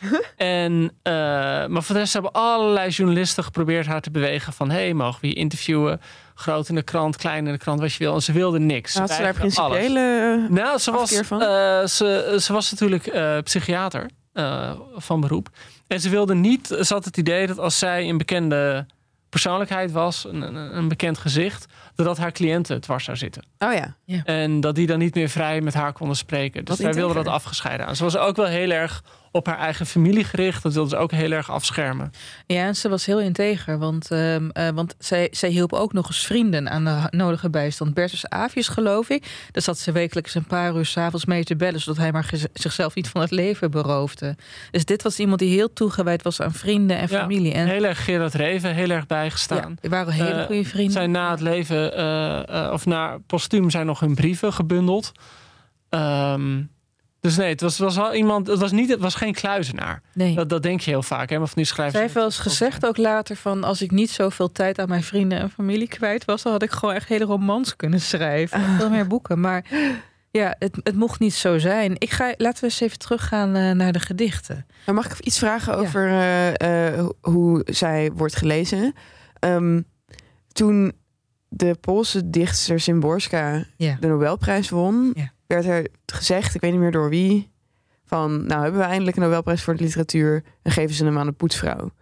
En, uh, maar voor de rest hebben allerlei journalisten geprobeerd haar te bewegen van, hé, hey, mogen we je interviewen? Groot in de krant, klein in de krant, wat je wil. En ze wilde niks. Had ze daar principiële nou, ze was, van? Uh, ze, ze was natuurlijk uh, psychiater uh, van beroep. En ze wilde niet, ze had het idee dat als zij een bekende persoonlijkheid was, een, een, een bekend gezicht, doordat haar cliënten dwars zou zitten. Oh ja. Ja. En dat die dan niet meer vrij met haar konden spreken. Dus Wat zij wilde integer. dat afgescheiden aan. Ze was ook wel heel erg op haar eigen familie gericht. Dat wilde ze ook heel erg afschermen. Ja, en ze was heel integer, want, um, uh, want zij, zij hielp ook nog eens vrienden aan de nodige bijstand. Bertus Avius, geloof ik. Daar zat ze wekelijks een paar uur 's avonds mee te bellen, zodat hij maar gez- zichzelf niet van het leven beroofde. Dus dit was iemand die heel toegewijd was aan vrienden en Ja, familie. En heel erg Gerard Reven, heel erg bijgestaan. ja, die waren hele Uh, goede vrienden. Zijn na het leven, uh, uh, of na postuum, zijn nog hun brieven gebundeld. Um, dus nee, het was, was wel iemand. Het was, niet, het was geen kluizenaar. Nee. Dat, dat denk je heel vaak, hè? Maar van die schrijvers. Zij heeft wel eens gezegd ook later van, als ik niet zoveel tijd aan mijn vrienden en familie kwijt was, dan had ik gewoon echt hele romans kunnen schrijven. Ah. Veel meer boeken. Maar ja, het, het mocht niet zo zijn. Ik ga, laten we eens even teruggaan uh, naar de gedichten. Maar mag ik iets vragen over uh, uh, hoe zij wordt gelezen? Um, toen de Poolse dichtster Szymborska Ja. de Nobelprijs won, Ja. werd er gezegd, ik weet niet meer door wie, van nou hebben we eindelijk een Nobelprijs voor de literatuur en geven ze hem aan de poetsvrouw.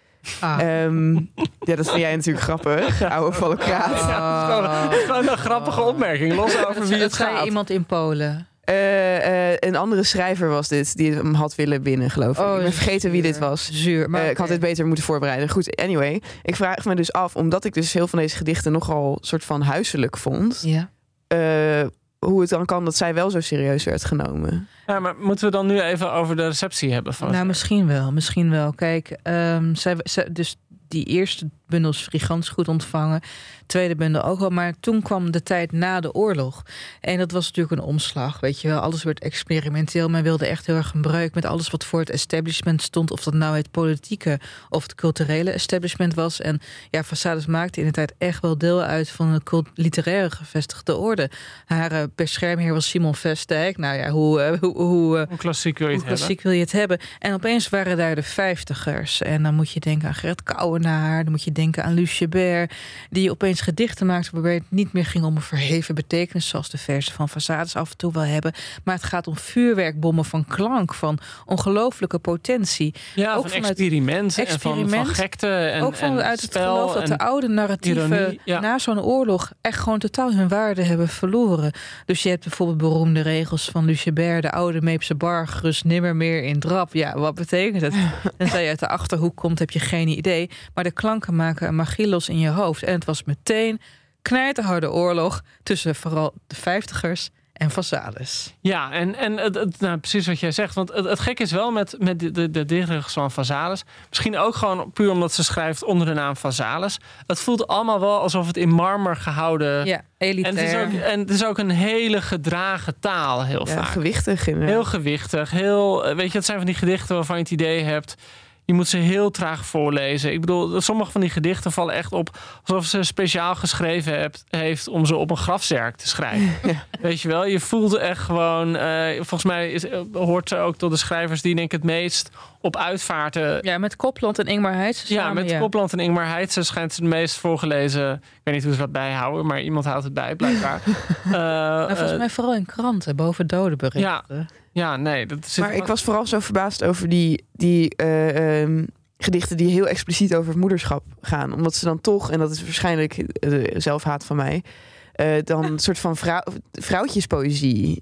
Ah. Um, ja, dat vind jij natuurlijk grappig, oude valokraat. Ja, dat is gewoon, dat is gewoon een grappige opmerking. Los over wie Dat het zei gaat. iemand in Polen. Uh, uh, een andere schrijver was dit, die hem had willen winnen, geloof ik. Oh, ik ben vergeten wie dit was. Zuur. Maar Uh, ik oké. had dit beter moeten voorbereiden. Goed, anyway. Ik vraag me dus af, omdat ik dus heel van deze gedichten nogal soort van huiselijk vond, Ja. uh, hoe het dan kan dat zij wel zo serieus werd genomen. Ja, maar moeten we dan nu even over de receptie hebben? Van Nou, misschien wel. Misschien wel. Kijk, um, zij, zij, dus die eerste bundel is gigantisch goed ontvangen. Tweede bundel ook wel. Maar toen kwam de tijd na de oorlog. En dat was natuurlijk een omslag. Weet je wel, alles werd experimenteel. Men wilde echt heel erg een breuk met alles wat voor het establishment stond. Of dat nou het politieke of het culturele establishment was. En ja, Vassades maakte in de tijd echt wel deel uit van een cult- literaire gevestigde orde. Haar uh, beschermheer was Simon Vestdijk. Nou ja, hoe, uh, hoe, hoe, uh, hoe klassiek wil je het hoe hebben? klassiek wil je het hebben? En opeens waren daar de vijftigers. En dan moet je denken aan Gerrit Kouwenaar. Dan moet je denken aan Luce Bert. Die opeens gedichten maakte waarbij het niet meer ging om een verheven betekenis, zoals de versen van Vassades af en toe wel hebben. Maar het gaat om vuurwerkbommen van klank, van ongelooflijke potentie. Ja, ook van vanuit experimenten experiment, en van, van gekte. En, ook vanuit en het spel geloof dat en de oude narratieven ironie, ja. na zo'n oorlog echt gewoon totaal hun waarde hebben verloren. Dus je hebt bijvoorbeeld beroemde regels van Luce Bert, de oude Meepse bar, gerust nimmer meer in drap. Ja, wat betekent het? Tenzij je uit de Achterhoek komt, heb je geen idee. Maar de klanken maken een magie los in je hoofd. En het was meteen knijterharde oorlog tussen vooral de vijftigers en Vassades. Ja, en, en het, het, nou, precies wat jij zegt. Want het, het gekke is wel met, met de, de, de dichters van Vassales. Misschien ook gewoon puur omdat ze schrijft onder de naam Vassales. Het voelt allemaal wel alsof het in marmer gehouden... Ja, elitair. En het, is ook, en het is ook een hele gedragen taal, heel Ja, vaak. gewichtig. Inderdaad. Heel gewichtig. Heel, weet je, het zijn van die gedichten waarvan je het idee hebt... Je moet ze heel traag voorlezen. Ik bedoel, sommige van die gedichten vallen echt op... alsof ze speciaal geschreven hebt, heeft om ze op een grafzerk te schrijven. Ja. Weet je wel, je voelt echt gewoon... Uh, volgens mij is, hoort ze ook tot de schrijvers die denk ik het meest op uitvaarten... Ja, met Copland en Ingmar Heitse Ja, samen, met ja. Copland en Ingmar Heitse schijnt ze het meest voorgelezen... Ik weet niet hoe ze dat bijhouden, maar iemand houdt het bij, blijkbaar. uh, nou, volgens uh, mij vooral in kranten, boven dodenberichten. Ja. Ja, nee. Dat zit maar ik was vooral zo verbaasd over die, die uh, um, gedichten die heel expliciet over het moederschap gaan. Omdat ze dan toch, en dat is waarschijnlijk uh, zelfhaat van mij... Uh, dan een soort van vrouw, vrouwtjespoëzie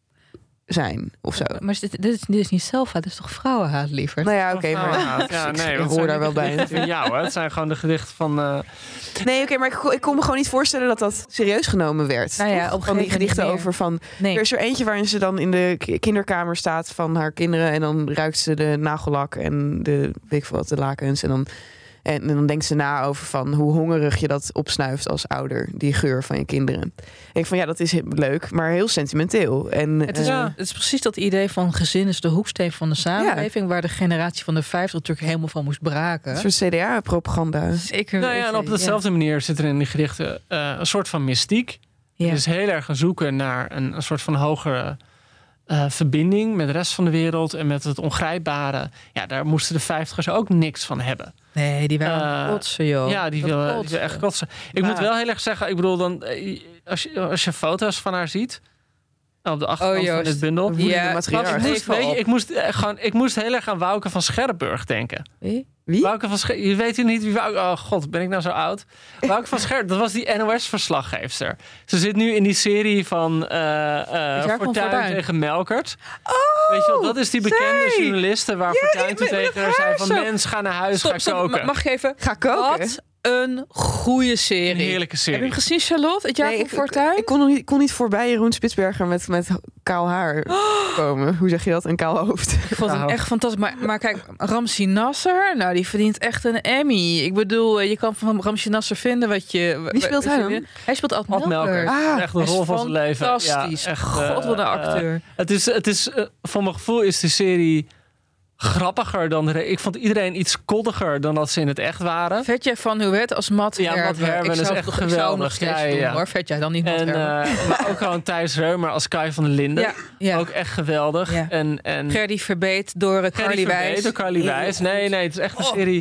zijn, of zo. Maar dit, dit, is, dit is niet zelfhaat, dit is toch vrouwenhaat, liever? Nou ja, oké, okay, maar... Ja, nee, ik hoor daar wel bij. Van jou, hè? Het zijn gewoon de gedichten van... Uh... Nee, oké, okay, maar ik, ik kon me gewoon niet voorstellen dat dat serieus genomen werd. Nou ja, op van die gedichten over van... Nee. Er is er eentje waarin ze dan in de kinderkamer staat van haar kinderen... en dan ruikt ze de nagellak en de, weet ik veel wat, de lakens... en dan... En dan denkt ze na over van hoe hongerig je dat opsnuift als ouder. Die geur van je kinderen. En ik van ja, dat is leuk, maar heel sentimenteel. En, het, is, uh, het is precies dat idee van gezin is de hoeksteen van de samenleving. Ja. Waar de generatie van de vijftig natuurlijk helemaal van moest braken. Een soort C D A-propaganda. Zeker. Nou ja, en op dezelfde ja. manier zit er in die gedichten uh, een soort van mystiek. Ja. Het is heel erg een zoeken naar een, een soort van hogere... Uh, verbinding met de rest van de wereld en met het ongrijpbare. Ja, daar moesten de vijftigers ook niks van hebben. Nee, die waren uh, kotsen, joh. Ja, die willen, die willen echt kotsen. Ik maar... moet wel heel erg zeggen, ik bedoel, dan, als, je, als je foto's van haar ziet... op de achterkant oh, van dit bundel... Ja, ik moest, weet je, ik, moest, gewoon, ik moest heel erg aan Wouke van Scherpburg denken. Wie? Wie? Wouke van Scherp. Je weet u niet wie Wouke... Oh god, ben ik nou zo oud? Wouke van Scherp, dat was die N O S-verslaggeefster. Ze zit nu in die serie van uh, uh, Fortuyn, Fortuyn tegen Melkert. Oh, weet je wel, dat is die bekende zij. journaliste waar Ja, Fortuyn die- toen met tegen het haar zei haar van... zo. Mens, ga naar huis, Stop, ga stop, koken. mag ik even? Ga koken. Wat een goede serie. Een heerlijke serie. Heb je hem gezien, Charlotte? Het jaar Nee, van ik, Fortuyn? ik kon nog niet, kon niet voorbij Jeroen Spitsberger met, met kaal haar komen. Hoe zeg je dat? Een kaal hoofd. Ik vond hem Nou. echt fantastisch. Maar, maar kijk, Ramzi Nasser, nou, die verdient echt een Emmy. Ik bedoel, je kan van Ramzi Nasser vinden wat je... Wie speelt hij dan? Hij speelt Ad Ad Melkert. Melkert. Ah, echt de Hij is rol van zijn leven. fantastisch. Ja, echt, God, wat een uh, acteur. uh, het is, het is uh, voor mijn gevoel is de serie grappiger dan... De, ik vond iedereen iets koddiger dan dat ze in het echt waren. Vet jij van Huet als Matt Ja, Matt Herben? Herben Ik is zou echt het nog- ik zou hem nog geweldig. steeds Ja, ja, doen, ja. hoor. Vet jij dan niet Matt En, Herben? uh, maar ook gewoon Thijs Reumer als Kai van der Linden. Ja, ja. Ook echt geweldig. Ja. En, en Gerdy Verbeet door uh, Gerdy Carly Verbeet Wijs. door Carly Heel Wijs. goed. Nee, nee, het is echt een Oh. serie...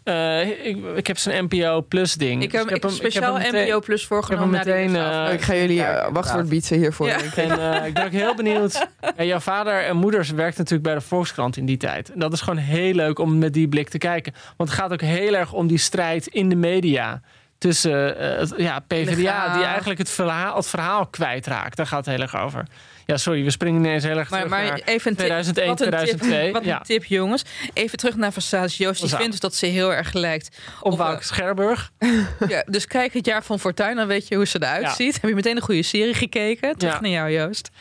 Uh, ik, ik heb zo'n N P O Plus ding. Ik Dus heb, ik heb hem- speciaal hem meteen- N P O Plus Ik heb hem voorgenomen na die meteen... eerste uh, Oh, ik ga jullie uh, Ja, wachtwoord bieden hiervoor. Ja. denk ik. En uh, ik ben ook heel benieuwd. Ja, jouw vader en moeder werkten natuurlijk bij de Volkskrant in die tijd. En dat is gewoon heel leuk om met die blik te kijken. Want het gaat ook heel erg om die strijd in de media. Tussen uh, het, ja, P V D A, Legaal. die eigenlijk het verhaal, het verhaal kwijtraakt. Daar gaat het heel erg over. Ja, sorry, we springen ineens heel erg Maar, terug maar naar even een tip, tweeduizend één, wat een tweeduizend twee. Tip, wat Ja. een tip, jongens. Even terug naar Versace Joost. Die Zo. vindt dus dat ze heel erg lijkt. Op Of, Wouke Scherburg. Ja, dus kijk het jaar van Fortuyn, dan weet je hoe ze eruit Ja. ziet. Heb je meteen een goede serie gekeken? Terug Ja. naar jou, Joost.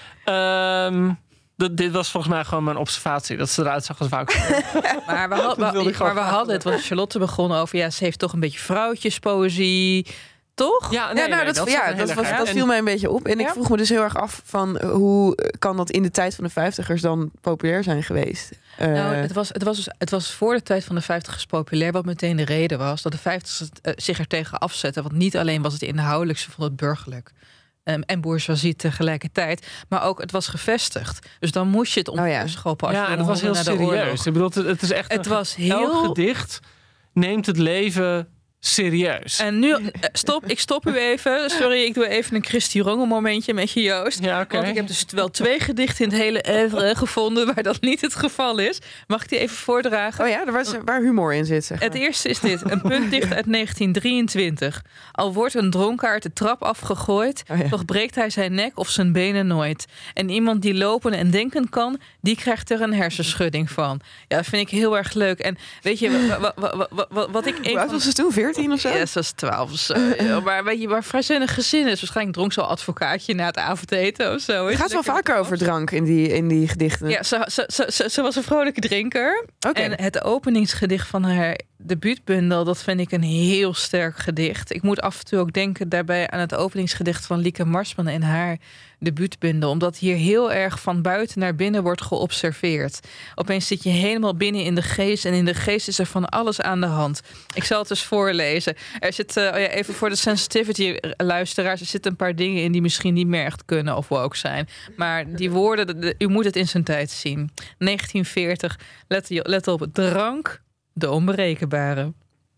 Um, dat, dit was volgens mij gewoon mijn observatie. Dat ze eruit zag als Wouke Scherburg. Maar we, had- Dat wilde we, ik gewoon maar we hadden het, want Charlotte begon over... ja, ze heeft toch een beetje vrouwtjespoëzie. Toch? Ja, nee, ja, nou, nee, dat, zat ja, er heel dat, erg was, uit. dat En- viel mij een beetje op. En ik Ja? vroeg me dus heel erg af van uh, hoe kan dat in de tijd van de vijftigers dan populair zijn geweest? Uh, Nou, het was, het, was dus, het was voor de tijd van de vijftigers populair, wat meteen de reden was dat de vijftigers uh, zich er tegen afzetten. Want niet alleen was het inhoudelijk, ze vonden het burgerlijk. Um, en bourgeoisie tegelijkertijd. Maar ook, het was gevestigd. Dus dan moest je het Oh ja. omverschoppen. als je Ja, en dan het was heel hoorde naar de serieus. oorlog. Ik bedoel, het, het is echt Het een, was elk heel... gedicht neemt het leven serieus. En nu, uh, stop, ik stop u even. Sorry, ik doe even een Christy Rongel momentje met je, Joost. Ja, oké. Want ik heb dus wel twee gedichten in het hele oeuvre gevonden waar dat niet het geval is. Mag ik die even voordragen? oh ja, er was, waar humor in zit, zeg maar. Het eerste is dit, een puntdicht uit negentien drieëntwintig. Al wordt een dronkaard de trap afgegooid, Oh ja. toch breekt hij zijn nek of zijn benen nooit. En iemand die lopen en denken kan, die krijgt er een hersenschudding van. Ja, dat vind ik heel erg leuk. En weet je, wat, wat, wat, wat, wat ik... een Hoe oud van- was ze toen? veertien of zo? Ja, ze was twaalf of zo. Ja, maar weet je, waar vrijzinnig gezin is. Waarschijnlijk dronk zo'n advocaatje na het avondeten of zo. Het gaat wel vaker over drank in die, in die gedichten. Ja, ze, ze, ze, ze, ze was een vrolijke drinker. Oké. En het openingsgedicht van haar debuutbundel, dat vind ik een heel sterk gedicht. Ik moet af en toe ook denken daarbij aan het openingsgedicht van Lieke Marsman en haar debuutbundel. Omdat hier heel erg van buiten naar binnen wordt geobserveerd. Opeens zit je helemaal binnen in de geest en in de geest is er van alles aan de hand. Ik zal het eens voorlezen. Er zit, uh, oh ja, even voor de sensitivity luisteraars, er zitten een paar dingen in die misschien niet meer echt kunnen of woke zijn. Maar die woorden, de, de, u moet het in zijn tijd zien. negentien veertig, let, let op, drank, de onberekenbare.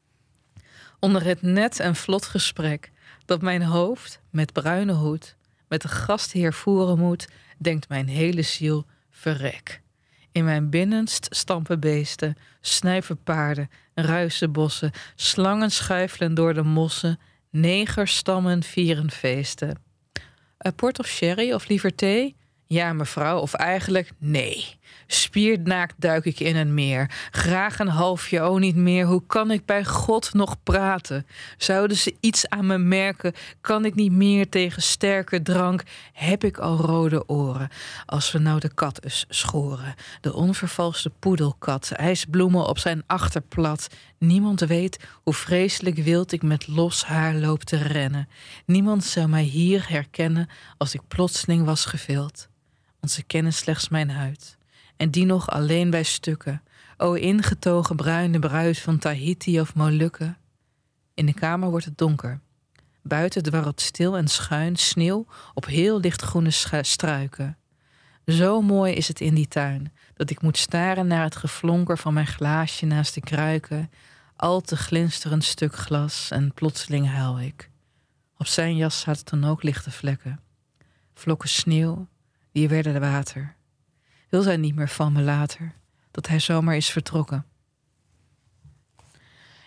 Onder het net en vlot gesprek dat mijn hoofd met bruine hoed met de gastheer voeren moet, denkt mijn hele ziel verrek. In mijn binnenst stampen beesten, snuiven paarden, ruisen bossen, slangen schuifelen door de mossen, negerstammen vieren feesten. Een port of sherry of liever thee? Ja, mevrouw, of eigenlijk nee. Spiernaakt duik ik in een meer. Graag een halfje, oh niet meer. Hoe kan ik bij God nog praten? Zouden ze iets aan me merken? Kan ik niet meer tegen sterke drank? Heb ik al rode oren? Als we nou de kat eens schoren. De onvervalste poedelkat. IJsbloemen op zijn achterplat. Niemand weet hoe vreselijk wild ik met los haar loop te rennen. Niemand zou mij hier herkennen als ik plotseling was gevild. Want ze kennen slechts mijn huid. En die nog alleen bij stukken. O ingetogen bruine bruid van Tahiti of Molukken. In de kamer wordt het donker. Buiten dwarrelt stil en schuin sneeuw op heel lichtgroene struiken. Zo mooi is het in die tuin, dat ik moet staren naar het geflonker van mijn glaasje naast de kruiken. Al te glinsterend stuk glas en plotseling huil ik. Op zijn jas zaten dan ook lichte vlekken. Vlokken sneeuw, die werden water. Wil zij niet meer van me later, dat hij zomaar is vertrokken.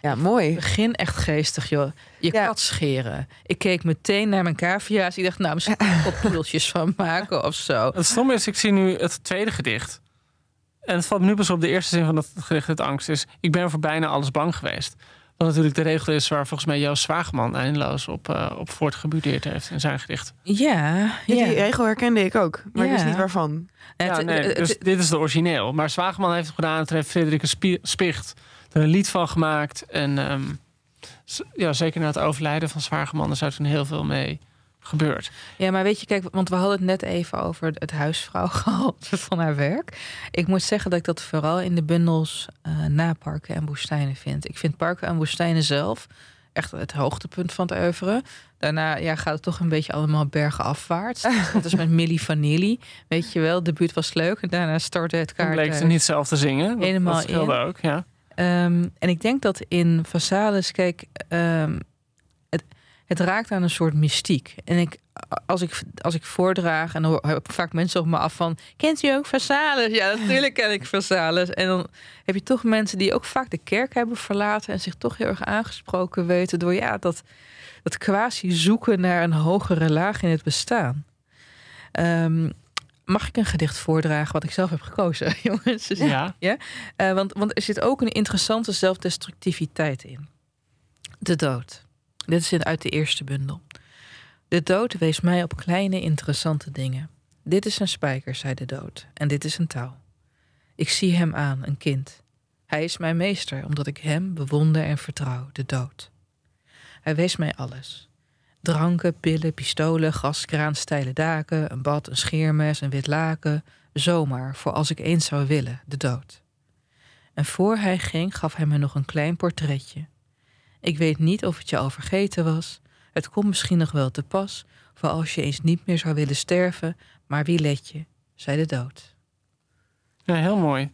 Ja, mooi. Begin echt geestig, joh. Je Ja. kat scheren. Ik keek meteen naar mijn cavia's. Ik dacht, nou, misschien kan ik wat poedeltjes van maken of zo. Het stomme is, ik zie nu het tweede gedicht. En het valt me nu pas op, de eerste zin van het gedicht, het angst, is... Ik ben voor bijna alles bang geweest. Wat natuurlijk de regel is waar volgens mij Joost Zwageman eindeloos op, uh, op voortgebudeerd heeft in zijn gedicht. Ja, Ja, ja. die regel herkende ik ook, maar ik Ja. wist niet waarvan. Ja, Het- nee, het- dus het- dit is de origineel. Maar Zwageman heeft het gedaan. Toen heeft Frederike Spie- Spicht er een lied van gemaakt. En um, z- ja, zeker na het overlijden van Zwageman is er toen heel veel mee gebeurd. Ja, maar weet je, kijk, want we hadden het net even over het huisvrouwgehalte van haar werk. Ik moet zeggen dat ik dat vooral in de bundels uh, na Parken en Woestijnen vind. Ik vind Parken en Woestijnen zelf echt het hoogtepunt van het oeuvre. Daarna ja, gaat het toch een beetje allemaal bergenafwaarts. Dat is met Milli Vanilli, weet je wel. De debuut was leuk en daarna stortte het Toen kaart bleek ze uit. niet zelf te zingen. Dat, Helemaal dat scheelde in. ook, ja. Um, en ik denk dat in Vasalis, kijk, um, het, het raakt aan een soort mystiek. En ik, als ik, als ik voordraag en dan hoor ik vaak mensen op me af van... Kent u ook Vasalis? Ja, natuurlijk ken ik Vasalis. En dan heb je toch mensen die ook vaak de kerk hebben verlaten... en zich toch heel erg aangesproken weten door ja, dat, dat quasi zoeken naar een hogere laag in het bestaan. Um, Mag ik een gedicht voordragen wat ik zelf heb gekozen, jongens? Dus, Ja. ja? Uh, want, want er zit ook een interessante zelfdestructiviteit in. De dood. Dit is uit de eerste bundel. De dood wees mij op kleine, interessante dingen. Dit is een spijker, zei de dood. En dit is een touw. Ik zie hem aan, een kind. Hij is mijn meester, omdat ik hem bewonder en vertrouw, de dood. Hij wees mij alles. Dranken, pillen, pistolen, gaskraan, steile daken, een bad, een scheermes, een wit laken. Zomaar, voor als ik eens zou willen, de dood. En voor hij ging, gaf hij me nog een klein portretje. Ik weet niet of het je al vergeten was. Het komt misschien nog wel te pas, voor als je eens niet meer zou willen sterven. Maar wie let je, zei de dood. Ja, heel mooi.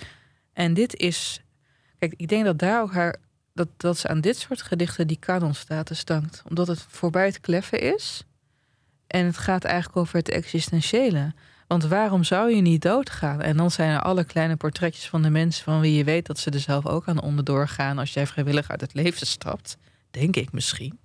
En dit is... Kijk, ik denk dat daar ook haar... Dat, dat ze aan dit soort gedichten die kanonstatus dankt. Omdat het voorbij het kleffen is. En het gaat eigenlijk over het existentiële. Want waarom zou je niet doodgaan? En dan zijn er alle kleine portretjes van de mensen... van wie je weet dat ze er zelf ook aan onderdoor gaan... als jij vrijwillig uit het leven stapt. Denk ik misschien.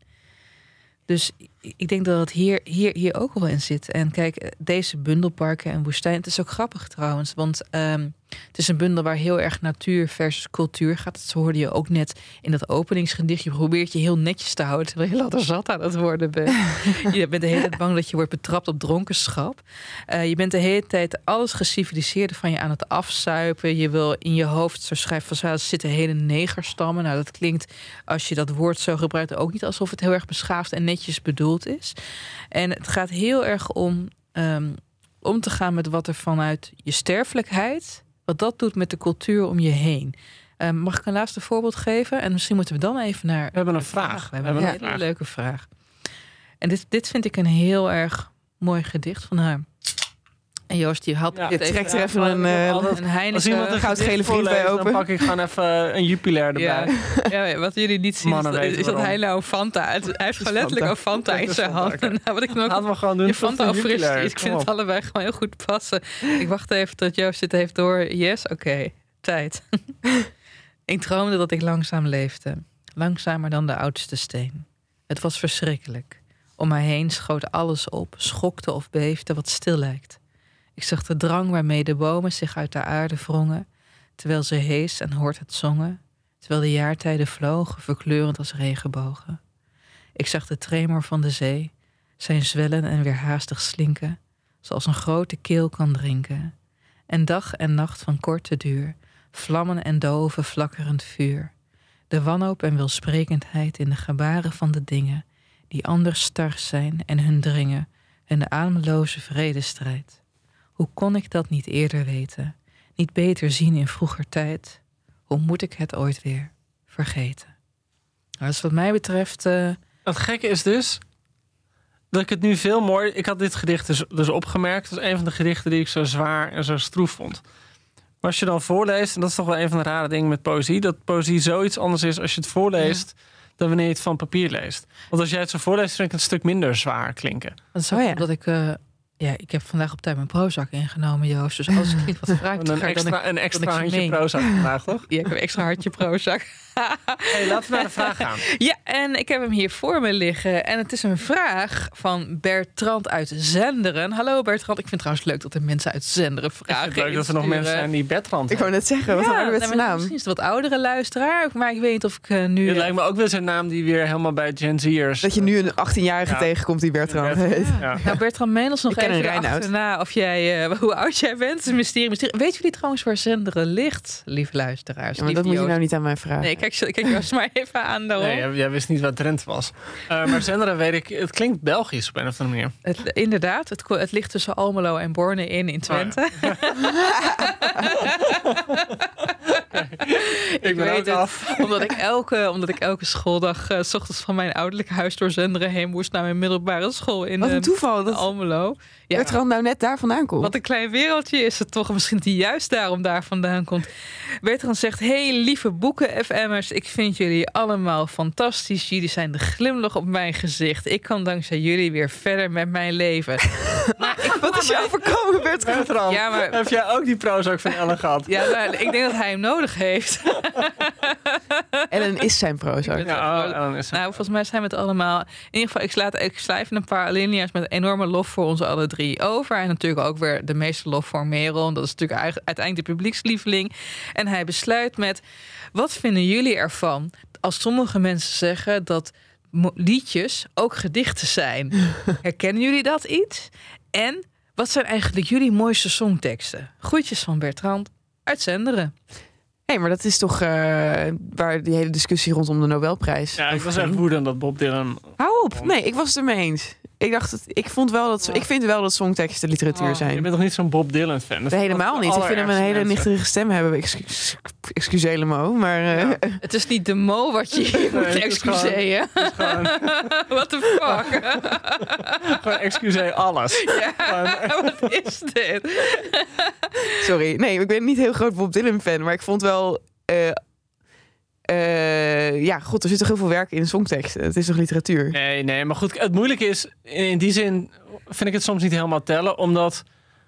Dus ik denk dat het hier, hier, hier ook wel in zit. En kijk, deze bundel Parken en Woestijn... het is ook grappig trouwens, want um, het is een bundel... waar heel erg natuur versus cultuur gaat. Dat hoorde je ook net in dat openingsgedicht. Je probeert je heel netjes te houden... terwijl je ladder zat aan het worden bent. Je bent de hele tijd bang dat je wordt betrapt op dronkenschap. Uh, je bent de hele tijd alles geciviliseerde van je aan het afzuipen. Je wil in je hoofd, zo schrijft Vasalis, zitten hele negerstammen. Nou, dat klinkt, als je dat woord zo gebruikt... ook niet alsof het heel erg beschaafd en netjes bedoeld is. En het gaat heel erg om um, om te gaan met wat er vanuit je sterfelijkheid... wat dat doet met de cultuur om je heen. Um, mag ik een laatste voorbeeld geven? En misschien moeten we dan even naar... We hebben een vraag. We hebben een ja. hele vraag. leuke vraag. En dit, dit vind ik een heel erg mooi gedicht van haar. En Joost, die haalt Ja, het je trekt even er even een, uh, een Als Heineken. iemand een goudgele vriend bij open. Dan pak ik gewoon even een Jupiler erbij. Ja, ja, wat jullie niet zien Mannen is, dat, weten is dat waarom. hij nou Fanta... Hij heeft gewoon letterlijk een Fanta in zijn Fanta, hand. oké. Nou, wat ik nog Laten we gewoon doen. je Fanta tot een of fris Jupiler. is. Ik Kom vind het op. allebei gewoon heel goed passen. Ik wacht even tot Joost dit heeft door. Yes, oké. Okay. Tijd. Ik droomde dat ik langzaam leefde. Langzamer dan de oudste steen. Het was verschrikkelijk. Om mij heen schoot alles op, schokte of beefde wat stil lijkt. Ik zag de drang waarmee de bomen zich uit de aarde wrongen, terwijl ze hees en hoort het zongen, terwijl de jaartijden vlogen, verkleurend als regenbogen. Ik zag de tremor van de zee, zijn zwellen en weer haastig slinken, zoals een grote keel kan drinken. En dag en nacht van korte duur, vlammen en doven flakkerend vuur. De wanhoop en welsprekendheid in de gebaren van de dingen, die anders star zijn en hun dringen, hun ademloze vredestrijd. Hoe kon ik dat niet eerder weten, niet beter zien in vroeger tijd? Hoe moet ik het ooit weer vergeten? Nou, dus wat mij betreft... Uh... Het gekke is dus dat ik het nu veel mooi... Ik had dit gedicht dus, dus opgemerkt. Dat is een van de gedichten die ik zo zwaar en zo stroef vond. Maar als je dan voorleest, en dat is toch wel een van de rare dingen met poëzie... dat poëzie zoiets anders is als je het voorleest... Ja. dan wanneer je het van papier leest. Want als jij het zo voorleest, vind ik het een stuk minder zwaar klinken. Dat is ook oh, ja. omdat ik... Uh... Ja, ik heb vandaag op tijd mijn Prozac ingenomen, Joost. Dus als ik wat fruitiger... Een extra, dan ik, een extra dan ik handje meen. Prozac vandaag, toch? Ja, ik heb een extra hartje Prozac. Hey, laten we naar de vraag gaan. Ja, en ik heb hem hier voor me liggen. En het is een vraag van Bertrand uit Zenderen. Hallo Bertrand. Ik vind het trouwens leuk dat er mensen uit Zenderen vragen Ik vind het leuk dat er nog mensen zijn die Bertrand Ik wou net zeggen, wat een ouderwetse nee, maar naam. Misschien is het wat oudere luisteraar. Maar ik weet niet of ik uh, nu... Het lijkt me ook wel zijn naam die weer helemaal bij Gen Z'ers... Dat je nu een achttienjarige Ja. tegenkomt die Bertrand heet. Ja. Nou, Bertrand, meen ons nog Ik ken even een Reinoud. achterna of jij, uh, hoe oud jij bent. Het is een mysterie, mysterie. Weet jullie trouwens waar Zenderen ligt, lieve luisteraars? Ja, maar lieve dat moet je Joost? nou niet aan mij vragen. Nee, kijk, kijk Joost maar even aan daarom. Nee, jij, jij wist niet wat Drenthe was. Uh, maar Zenderen weet ik... Het klinkt Belgisch op een of andere manier. Het, inderdaad, het, het ligt tussen Almelo en Borne in, in Twente. Oh, ja. ik, ik ben weet ook het, af. omdat ik elke, omdat ik elke schooldag uh, 's ochtends van mijn ouderlijk huis door Zenderen heen moest naar mijn middelbare school in Wat een uh, toeval dat Almelo. Ja. Bertrand nou net daar vandaan komt. Wat een klein wereldje is het toch. Misschien dat hij juist daarom daar vandaan komt. Bertrand zegt, hey lieve boeken F M'ers. Ik vind jullie allemaal fantastisch. Jullie zijn de glimlach op mijn gezicht. Ik kan dankzij jullie weer verder met mijn leven. Maar ik, Wat is jou overkomen, Bertrand? Bertrand, Ja, maar- heb jij ook die Prozac van Ellen gehad? ja, maar ik denk dat hij hem nodig heeft. Ellen is zijn Prozac. Ja, oh, Ellen is Nou, volgens mij zijn we het allemaal. In ieder geval, ik sla, ik sla even een paar alinea's met enorme lof voor ons alle drie over. En natuurlijk ook weer de meeste lof voor Merel. Dat is natuurlijk eigenlijk uiteindelijk de publiekslieveling. En hij besluit met: wat vinden jullie ervan als sommige mensen zeggen dat mo- liedjes ook gedichten zijn? Herkennen jullie dat iets? En wat zijn eigenlijk jullie mooiste songteksten? Groetjes van Bertrand uit Zenderen. Hé, maar dat is toch uh, waar die hele discussie rondom de Nobelprijs. Ja, ik over was ging. echt woedend dat Bob Dylan... Hou op. Nee, ik was het ermee eens. Ik dacht dat ik vond wel dat ik vind wel dat songteksten literatuur Je zijn. bent toch niet zo'n Bob Dylan fan? Dat Nee, is helemaal de niet. Ik vind hem een allerergste hele mensen. nichterige stem hebben. Excuus, excuus helemaal. Maar uh, Ja. Het is niet de mo wat je hier moet het is excuseren. Gewoon, What the fuck? gewoon excuseer alles. Ja, wat is dit? sorry. Nee, ik ben niet heel groot Bob Dylan fan. Maar ik vond wel... Uh, uh, ja, god, er zit toch heel veel werk in songteksten. Het is toch literatuur? Nee, nee, maar goed. Het moeilijke is, in die zin vind ik het soms niet helemaal tellen. Omdat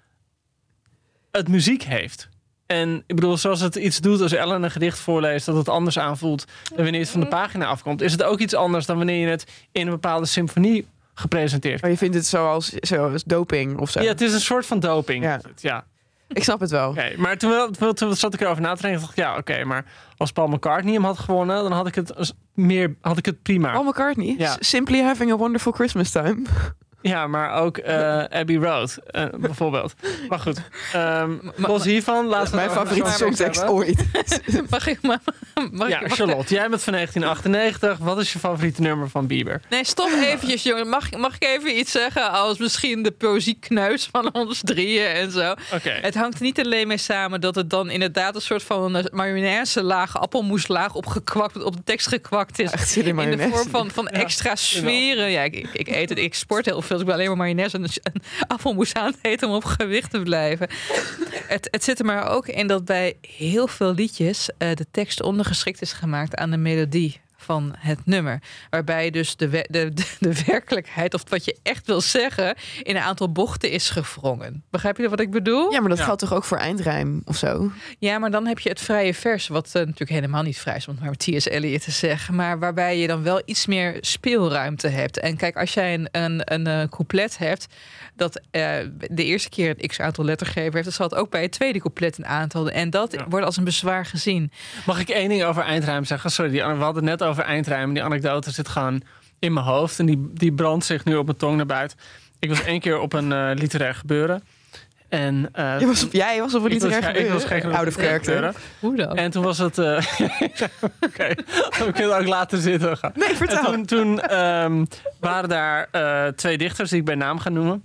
het muziek heeft. En ik bedoel, zoals het iets doet als Ellen een gedicht voorleest, dat het anders aanvoelt dan wanneer het van de pagina afkomt, is het ook iets anders dan wanneer je het in een bepaalde symfonie gepresenteerd. Maar je vindt het zoals, zoals doping of zo? Ja, het is een soort van doping. Ja. Ja. Ik snap het wel. Okay, maar toen, toen, toen zat ik erover na te denken, dacht ik, ja, oké, okay, maar als Paul McCartney hem had gewonnen, dan had ik het meer, had ik het prima. Paul McCartney? Ja. Simply Having a Wonderful Christmas Time. Ja, maar ook uh, Abbey Road, uh, bijvoorbeeld. Maar goed, um, Ma- los hiervan, laten we Mijn het over favoriete Climax songtekst hebben. ooit. Mag ik maar... Mag Ja, ik, mag Charlotte, jij bent van negentien achtennegentig. Wat is je favoriete nummer van Bieber? Nee, stop eventjes, jongen. Mag, mag ik even iets zeggen als misschien de poëziekneus van ons drieën en zo? Oké. Okay. Het hangt er niet alleen mee samen dat het dan inderdaad een soort van een mayonaise laag, appelmoeslaag opgekwakt, op de tekst gekwakt is. Echt zin in In de mayonaise. vorm van, van extra sferen. Ja, ik, ik, ik eet het, ik sport heel veel. Dus ik ben alleen maar mayonaise en een appelmoes aan het eten om op gewicht te blijven. Het, het zit er maar ook in dat bij heel veel liedjes uh, de tekst ondergeschikt is gemaakt aan de melodie van het nummer. Waarbij dus de, we- de, de, de werkelijkheid, of wat je echt wil zeggen, in een aantal bochten is gewrongen. Begrijp je wat ik bedoel? Ja, maar dat Ja. geldt toch ook voor eindrijm of zo? Ja, maar dan heb je het vrije vers, wat uh, natuurlijk helemaal niet vrij is, om het maar met T S Eliot te zeggen, maar waarbij je dan wel iets meer speelruimte hebt. En kijk, als jij een, een, een, een couplet hebt, dat uh, de eerste keer een x-aantal lettergrepen heeft, dan zal het ook bij het tweede couplet een aantal. En dat Ja. wordt als een bezwaar gezien. Mag ik één ding over eindrijm zeggen? Sorry, die, we hadden het net over eindrijm. Die anekdote zit gewoon in mijn hoofd. En die, die brandt zich nu op mijn tong naar buiten. Ik was één keer op een uh, literair gebeuren. En, uh, Je was op, jij was op een ik was, literair ja, ik was gebeuren. gek op Out of literair character. gebeuren. Hoe dan? En toen was het... Uh, Oké, okay. we kunnen ook laten zitten. Nee, En vertel. toen, toen um, waren daar uh, twee dichters die ik bij naam ga noemen.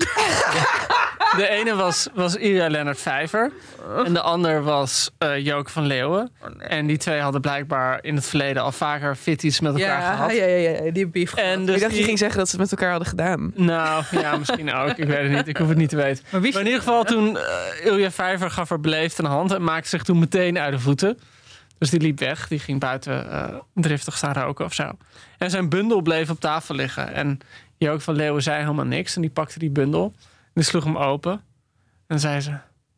De ene was, was Ilja Leonard Vijver. En de ander was uh, Joke van Leeuwen. En die twee hadden blijkbaar in het verleden al vaker fitties met elkaar Ja, gehad. ja, ja, ja, die beef. En dus Ik dacht dat die- je ging zeggen dat ze het met elkaar hadden gedaan. Nou, ja, misschien ook. Ik weet het niet. Ik hoef het niet te weten. Maar wie Maar in ieder geval, toen uh, Ilja Vijver gaf er beleefd een hand en maakte zich toen meteen uit de voeten. Dus die liep weg. Die ging buiten uh, driftig staan roken of zo. En zijn bundel bleef op tafel liggen. En Joke van Leeuwen zei helemaal niks. En die pakte die bundel. Die sloeg hem open. En zei ze...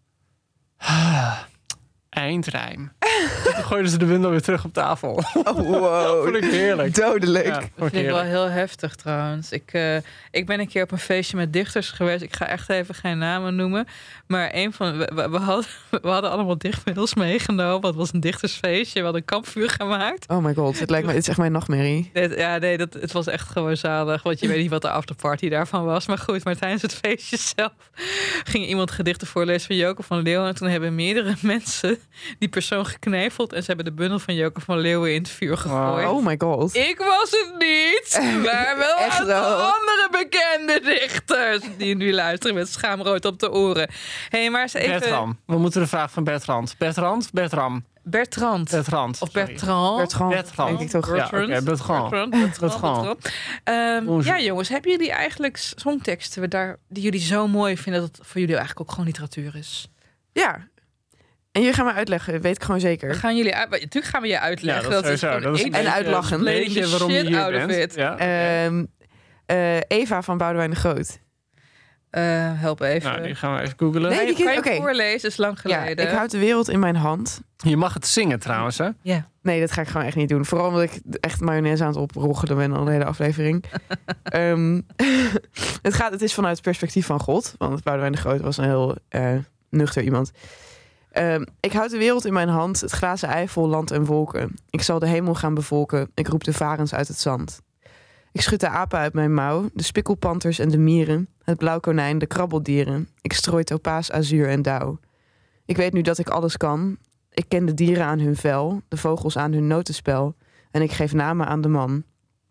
Ah, eindrijm. En toen gooiden ze de bundel weer terug op tafel. Oh, wow. Dat vond ik heerlijk. Dodelijk. Ja, Dat vind ik wel heel heftig trouwens. Ik, uh, ik ben een keer op een feestje met dichters geweest. Ik ga echt even geen namen noemen. Maar een van we, we, we, hadden, we hadden allemaal dichtmiddels meegenomen. Het was een dichtersfeestje. We hadden een kampvuur gemaakt. Oh my god, het lijkt me, het is echt mijn nachtmerrie. Nee, ja, nee, dat, het was echt gewoon zalig. Want je weet niet wat de afterparty daarvan was. Maar goed, maar tijdens het feestje zelf ging iemand gedichten voorlezen van Joke van Leeuwen. En toen hebben meerdere mensen die persoon gekneveld. En ze hebben de bundel van Joke van Leeuwen in het vuur gegooid. Oh my god. Ik was het niet, maar wel Echt een wel? andere bekende dichters die nu luisteren met schaamrood op de oren. Hey, maar eens even... Bertram. We moeten de vraag van Bertrand. Bertrand? Bertram. Bertrand. Bertrand. Of sorry. Bertrand. Bertrand, Bertrand. denk ik toch. Ja, oké, Bertrand. Bertrand. Bertrand. Bertrand. Um, ja, jongens, hebben jullie eigenlijk songteksten daar, die jullie zo mooi vinden dat het voor jullie eigenlijk ook gewoon literatuur is? Ja. En jullie gaan me uitleggen, weet ik gewoon zeker. We gaan jullie uit, natuurlijk gaan we je uitleggen. Ja, dat is sowieso. gewoon Dat is één een en beetje- uitlachen. Een beetje waarom je Shit hier out of bent. it. Ja. Ehm, eh, Eva van Boudewijn de Groot. Uh, help even. Nou, die gaan we even googlen. Nee, Kan je, die kan je oké. voorlezen? Is lang Ja, geleden. ik houd de wereld in mijn hand. Je mag het zingen trouwens, hè? Ja. Nee, dat ga ik gewoon echt niet doen. Vooral omdat ik echt mayonaise aan het oproggelen ben al de hele aflevering. um, het, gaat, het is vanuit het perspectief van God. Want Boudewijn de Groot was een heel uh, nuchter iemand. Um, ik houd de wereld in mijn hand. Het glazen ei vol land en wolken. Ik zal de hemel gaan bevolken. Ik roep de varens uit het zand. Ik schud de apen uit mijn mouw. De spikkelpanters en de mieren. Het blauwkonijn, de krabbeldieren. Ik strooi topaas, azuur en dauw. Ik weet nu dat ik alles kan. Ik ken de dieren aan hun vel, de vogels aan hun notenspel en ik geef namen aan de man.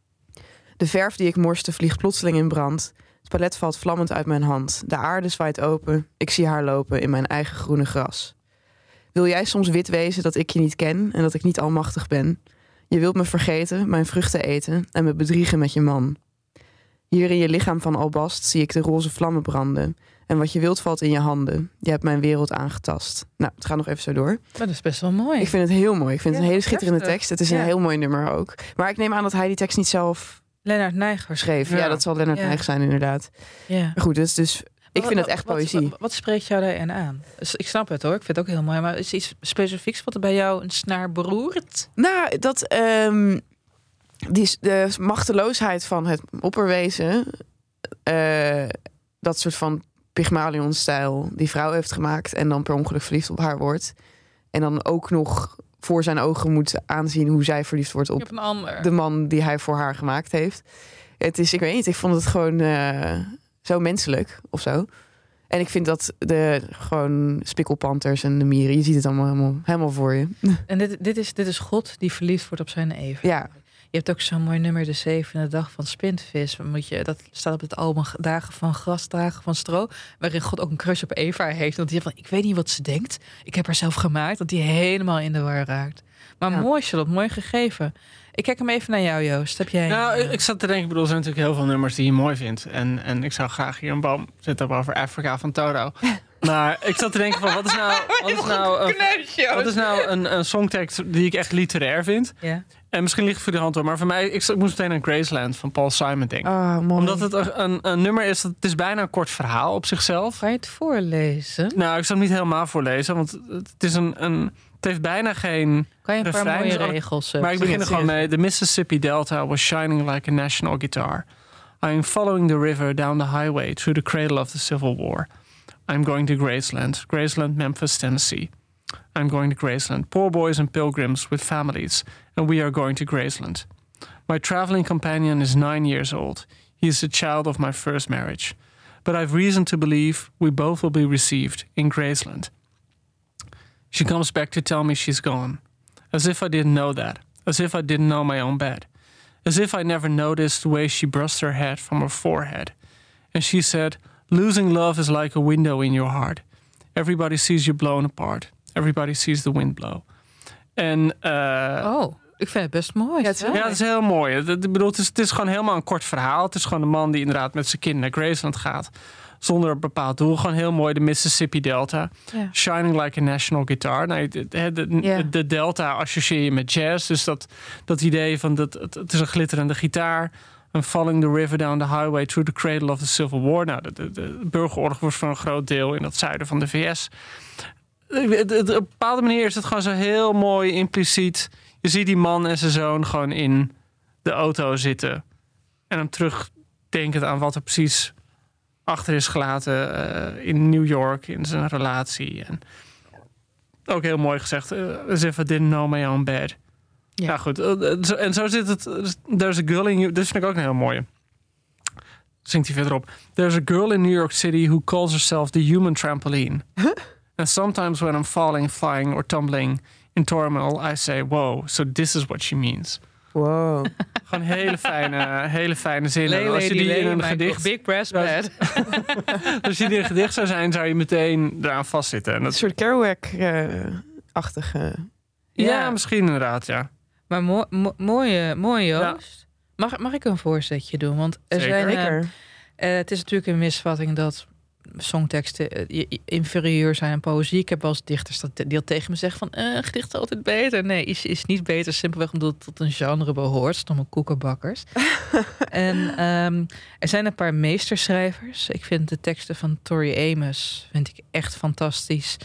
De verf die ik morste vliegt plotseling in brand. Het palet valt vlammend uit mijn hand. De aarde zwaait open. Ik zie haar lopen in mijn eigen groene gras. Wil jij soms wit wezen dat ik je niet ken en dat ik niet almachtig ben? Je wilt me vergeten, mijn vruchten eten en me bedriegen met je man. Hier in je lichaam van albast zie ik de roze vlammen branden. En wat je wilt valt in je handen. Je hebt mijn wereld aangetast. Nou, het gaat nog even zo door. Maar dat is best wel mooi. Ik vind het heel mooi. Ik vind Ja, het een hele dat is schitterende heftig. tekst. Het is Ja. een heel mooi nummer ook. Maar ik neem aan dat hij die tekst niet zelf Lennart Nijgers. schreef. Ja, Ja. dat zal Lennart Ja. Nijg zijn inderdaad. Ja. Maar goed, dus, dus ik vind het echt Wat- poëzie. Wat, wat spreekt jou daarin aan? Dus ik snap het hoor. Ik vind het ook heel mooi. Maar is er iets specifieks wat er bij jou een snaar beroert? Nou, dat ehm, die, s- de machteloosheid van het opperwezen, eh, dat soort van Pygmalion-stijl die vrouw heeft gemaakt en dan per ongeluk verliefd op haar wordt. En dan ook nog voor zijn ogen moet aanzien hoe zij verliefd wordt Ik op heb een ander. de man die hij voor haar gemaakt heeft. Het is, ik weet niet, ik vond het gewoon eh, zo menselijk of zo. En ik vind dat de gewoon spikkelpanters en de mieren, je ziet het allemaal helemaal, helemaal voor je. En dit, dit, is, dit is God die verliefd wordt op zijn Eva. Ja. Je hebt ook zo'n mooi nummer, de zevende dag van Spintvis. Moet je, dat staat op het album Dagen van Gras, Dagen van Stro. Waarin God ook een crush op Eva heeft. Want die van, ik weet niet wat ze denkt. Ik heb haar zelf gemaakt. Dat die helemaal in de war raakt. Maar Ja. mooi, Charlotte, mooi gegeven. Ik kijk hem even naar jou, Joost. Heb jij... Nou, ik ik zat te denken, ik bedoel, er zijn natuurlijk heel veel nummers die je mooi vindt. En, en ik zou graag hier een boom zetten over Afrika van Toto. Maar ik zat te denken van, wat is nou, wat is nou, een, wat is nou een, een songtekst die ik echt literair vind? Ja. En misschien ligt het voor de hand hoor, maar voor mij, ik, ik moest meteen aan Graceland van Paul Simon denken. Ah, mooi. Omdat het een, een, een nummer is, dat, het is bijna een kort verhaal op zichzelf. Ga je het voorlezen? Nou, ik zal het niet helemaal voorlezen, want het is een, een het heeft bijna geen Kan je een paar refrein, mooie zal ik- regels... eh, Maar ik begin er zingen? gewoon mee. The Mississippi Delta was shining like a national guitar. I am following the river down the highway through the cradle of the Civil War. I'm going to Graceland, Graceland, Memphis, Tennessee. I'm going to Graceland, poor boys and pilgrims with families, and we are going to Graceland. My traveling companion is nine years old. He is the child of my first marriage. But I've reason to believe we both will be received in Graceland. She comes back to tell me she's gone. As if I didn't know that. As if I didn't know my own bed. As if I never noticed the way she brushed her head from her forehead. And she said, losing love is like a window in your heart. Everybody sees you blown apart. Everybody sees the wind blow. En uh, Oh, ik vind het best mooi. Ja, het is zeg. ja, het is heel mooi. Het, ik bedoel, het, is, het is gewoon helemaal een kort verhaal. Het is gewoon een man die inderdaad met zijn kind naar Graceland gaat. Zonder een bepaald doel. Gewoon heel mooi, de Mississippi Delta. Ja. Shining like a national guitar. Nou, de, de, de, Ja. de Delta associeer je met jazz. Dus dat, dat idee van dat, het, het is een glitterende gitaar. En Following the River Down the Highway Through the Cradle of the Civil War. Nou, de, de, de burgeroorlog was voor een groot deel in het zuiden van de V S. Op een bepaalde manier is het gewoon zo heel mooi impliciet. Je ziet die man en zijn zoon gewoon in de auto zitten. En hem terugdenkend aan wat er precies achter is gelaten uh, in New York, in zijn relatie. En ook heel mooi gezegd. Uh, as if I didn't know my own bed. Ja, ja goed. Uh, en zo zit het. There's a girl in you. Dit vind ik ook een heel mooie. Zingt hij verderop. There's a girl in New York City who calls herself the human trampoline. Huh? And sometimes when I'm falling, flying or tumbling in turmoil, I say, wow, so this is what she means. Wow. Gewoon hele fijne, hele fijne zinnen. Lay, als je die in een gedicht... Big brass bed. Als je die in een gedicht zou zijn, zou je meteen eraan vastzitten. En dat... Een soort Kerouac-achtige... Uh, ja, ja, misschien inderdaad, ja. Maar mo- mo- mooie, mooie Joost. Ja. Mag, mag ik een voorzetje doen? Want er Zeker. zijn, uh, uh, het is natuurlijk een misvatting dat songteksten uh, inferieur zijn aan poëzie. Ik heb wel eens dichters dat, die al tegen me zeggen van uh, gedicht is altijd beter. Nee, is, is niet beter. Simpelweg omdat het tot een genre behoort. Stomme koekenbakkers. En um, er zijn een paar meesterschrijvers. Ik vind de teksten van Tori Amos vind ik echt fantastisch.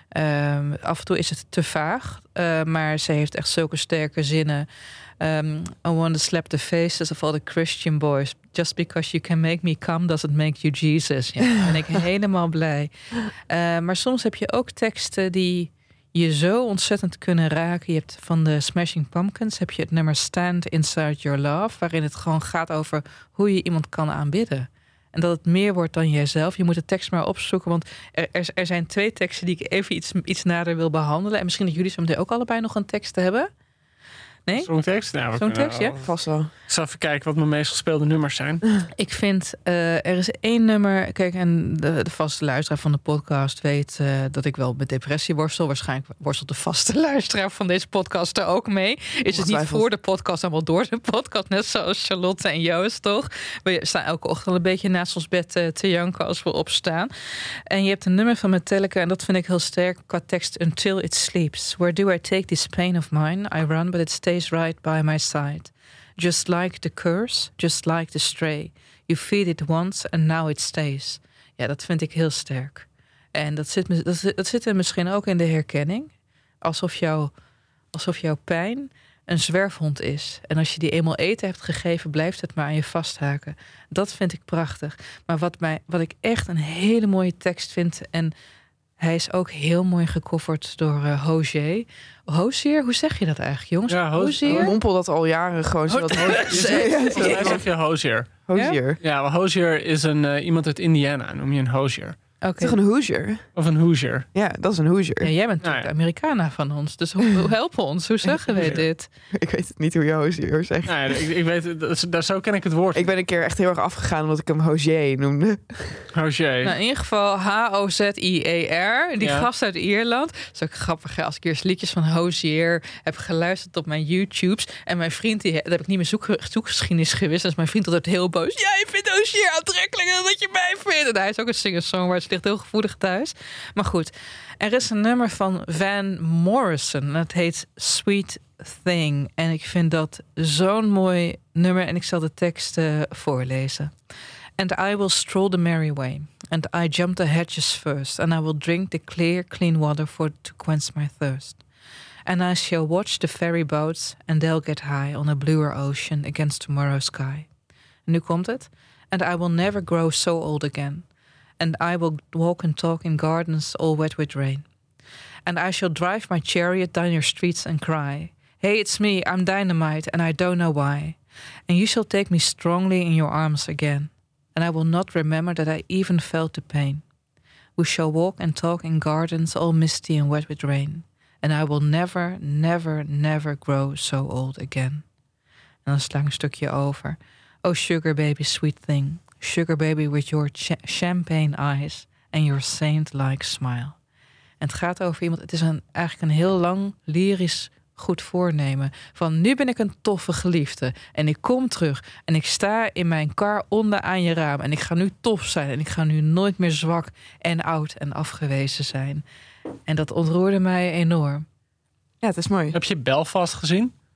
Um, af en toe is het te vaag, uh, maar ze heeft echt zulke sterke zinnen. Um, I want to slap the faces of all the Christian boys. Just because you can make me come doesn't make you Jesus. Ja, dan ben ik helemaal blij. Uh, maar soms heb je ook teksten die je zo ontzettend kunnen raken. Je hebt van de Smashing Pumpkins heb je het nummer Stand Inside Your Love, waarin het gewoon gaat over hoe je iemand kan aanbidden. En dat het meer wordt dan jijzelf. Je moet de tekst maar opzoeken. Want er, er, er zijn twee teksten die ik even iets, iets nader wil behandelen. En misschien dat jullie zo meteen ook allebei nog een tekst hebben. Nee? Zo'n tekst? Nou, Zo'n tekst, ja? Vast wel. Ik zal even kijken wat mijn meest gespeelde nummers zijn. Ik vind, uh, er is één nummer... Kijk, en de, de vaste luisteraar van de podcast weet uh, dat ik wel met depressie worstel. Waarschijnlijk worstelt de vaste luisteraar van deze podcast er ook mee. Is het niet voor de podcast, maar wel door de podcast. Net zoals Charlotte en Joost, toch? We staan elke ochtend een beetje naast ons bed uh, te janken als we opstaan. En je hebt een nummer van Metallica, en dat vind ik heel sterk qua tekst. Until it sleeps. Where do I take this pain of mine? I run, but it stays right by my side. Just like the curse, just like the stray. You feed it once and now it stays. Ja, dat vind ik heel sterk. En dat zit, dat, dat zit er misschien ook in de herkenning. Alsof, jou, alsof jouw pijn een zwerfhond is. En als je die eenmaal eten hebt gegeven, blijft het maar aan je vasthaken. Dat vind ik prachtig. Maar wat, mij, wat ik echt een hele mooie tekst vind... en hij is ook heel mooi gecoverd door uh, Hozier. Hozier, hoe zeg je dat eigenlijk, jongens? Ja, Hozier. Ik mompel dat al jaren gewoon. Zodat Hozier. Wij zeg je Hozier. Hozier. Ja, maar Hozier is een, uh, iemand uit Indiana. Noem je een Hozier. Okay. Toch een Hoosier? Of een Hoosier. Ja, dat is een Hoosier. Ja, jij bent natuurlijk nou, ja. de Americana van ons. Dus hoe, hoe helpen ons? Hoe zeggen we dit? Ik weet het niet hoe je Hoosier zegt. Nou, ja, ik, ik weet, dat, dat, zo ken ik het woord. Ik ben een keer echt heel erg afgegaan omdat ik hem Hozier noemde. Hozier. Nou, in ieder geval H O Z I E R. Die ja. gast uit Ierland. Dat is ook grappig hè, als ik eerst liedjes van Hozier heb geluisterd op mijn YouTubes. En mijn vriend, die, dat heb ik niet meer zoek, zoekgeschiedenis gewist. Dus mijn vriend altijd heel boos. Jij vindt Hozier aantrekkelijker dan dat je mij vindt. En hij is ook een singer-songwriter. Ligt heel gevoelig thuis. Maar goed, er is een nummer van Van Morrison. Het heet Sweet Thing. En ik vind dat zo'n mooi nummer. En ik zal de tekst uh, voorlezen. And I will stroll the merry way. And I jump the hedges first. And I will drink the clear, clean water for to quench my thirst. And I shall watch the ferry boats. And they'll get high on a bluer ocean against tomorrow's sky. En nu komt het. And I will never grow so old again. And I will walk and talk in gardens all wet with rain. And I shall drive my chariot down your streets and cry, hey, it's me, I'm Dynamite, and I don't know why. And you shall take me strongly in your arms again. And I will not remember that I even felt the pain. We shall walk and talk in gardens all misty and wet with rain. And I will never, never, never grow so old again. En dan sla ik een stukje over. Oh, sugar baby, sweet thing. Sugar baby with your ch- champagne eyes and your saint-like smile. En het gaat over iemand, het is een, eigenlijk een heel lang lyrisch goed voornemen. Van nu ben ik een toffe geliefde en ik kom terug en ik sta in mijn kar onder aan je raam. En ik ga nu tof zijn en ik ga nu nooit meer zwak en oud en afgewezen zijn. En dat ontroerde mij enorm. Ja, het is mooi. Heb je Belfast gezien?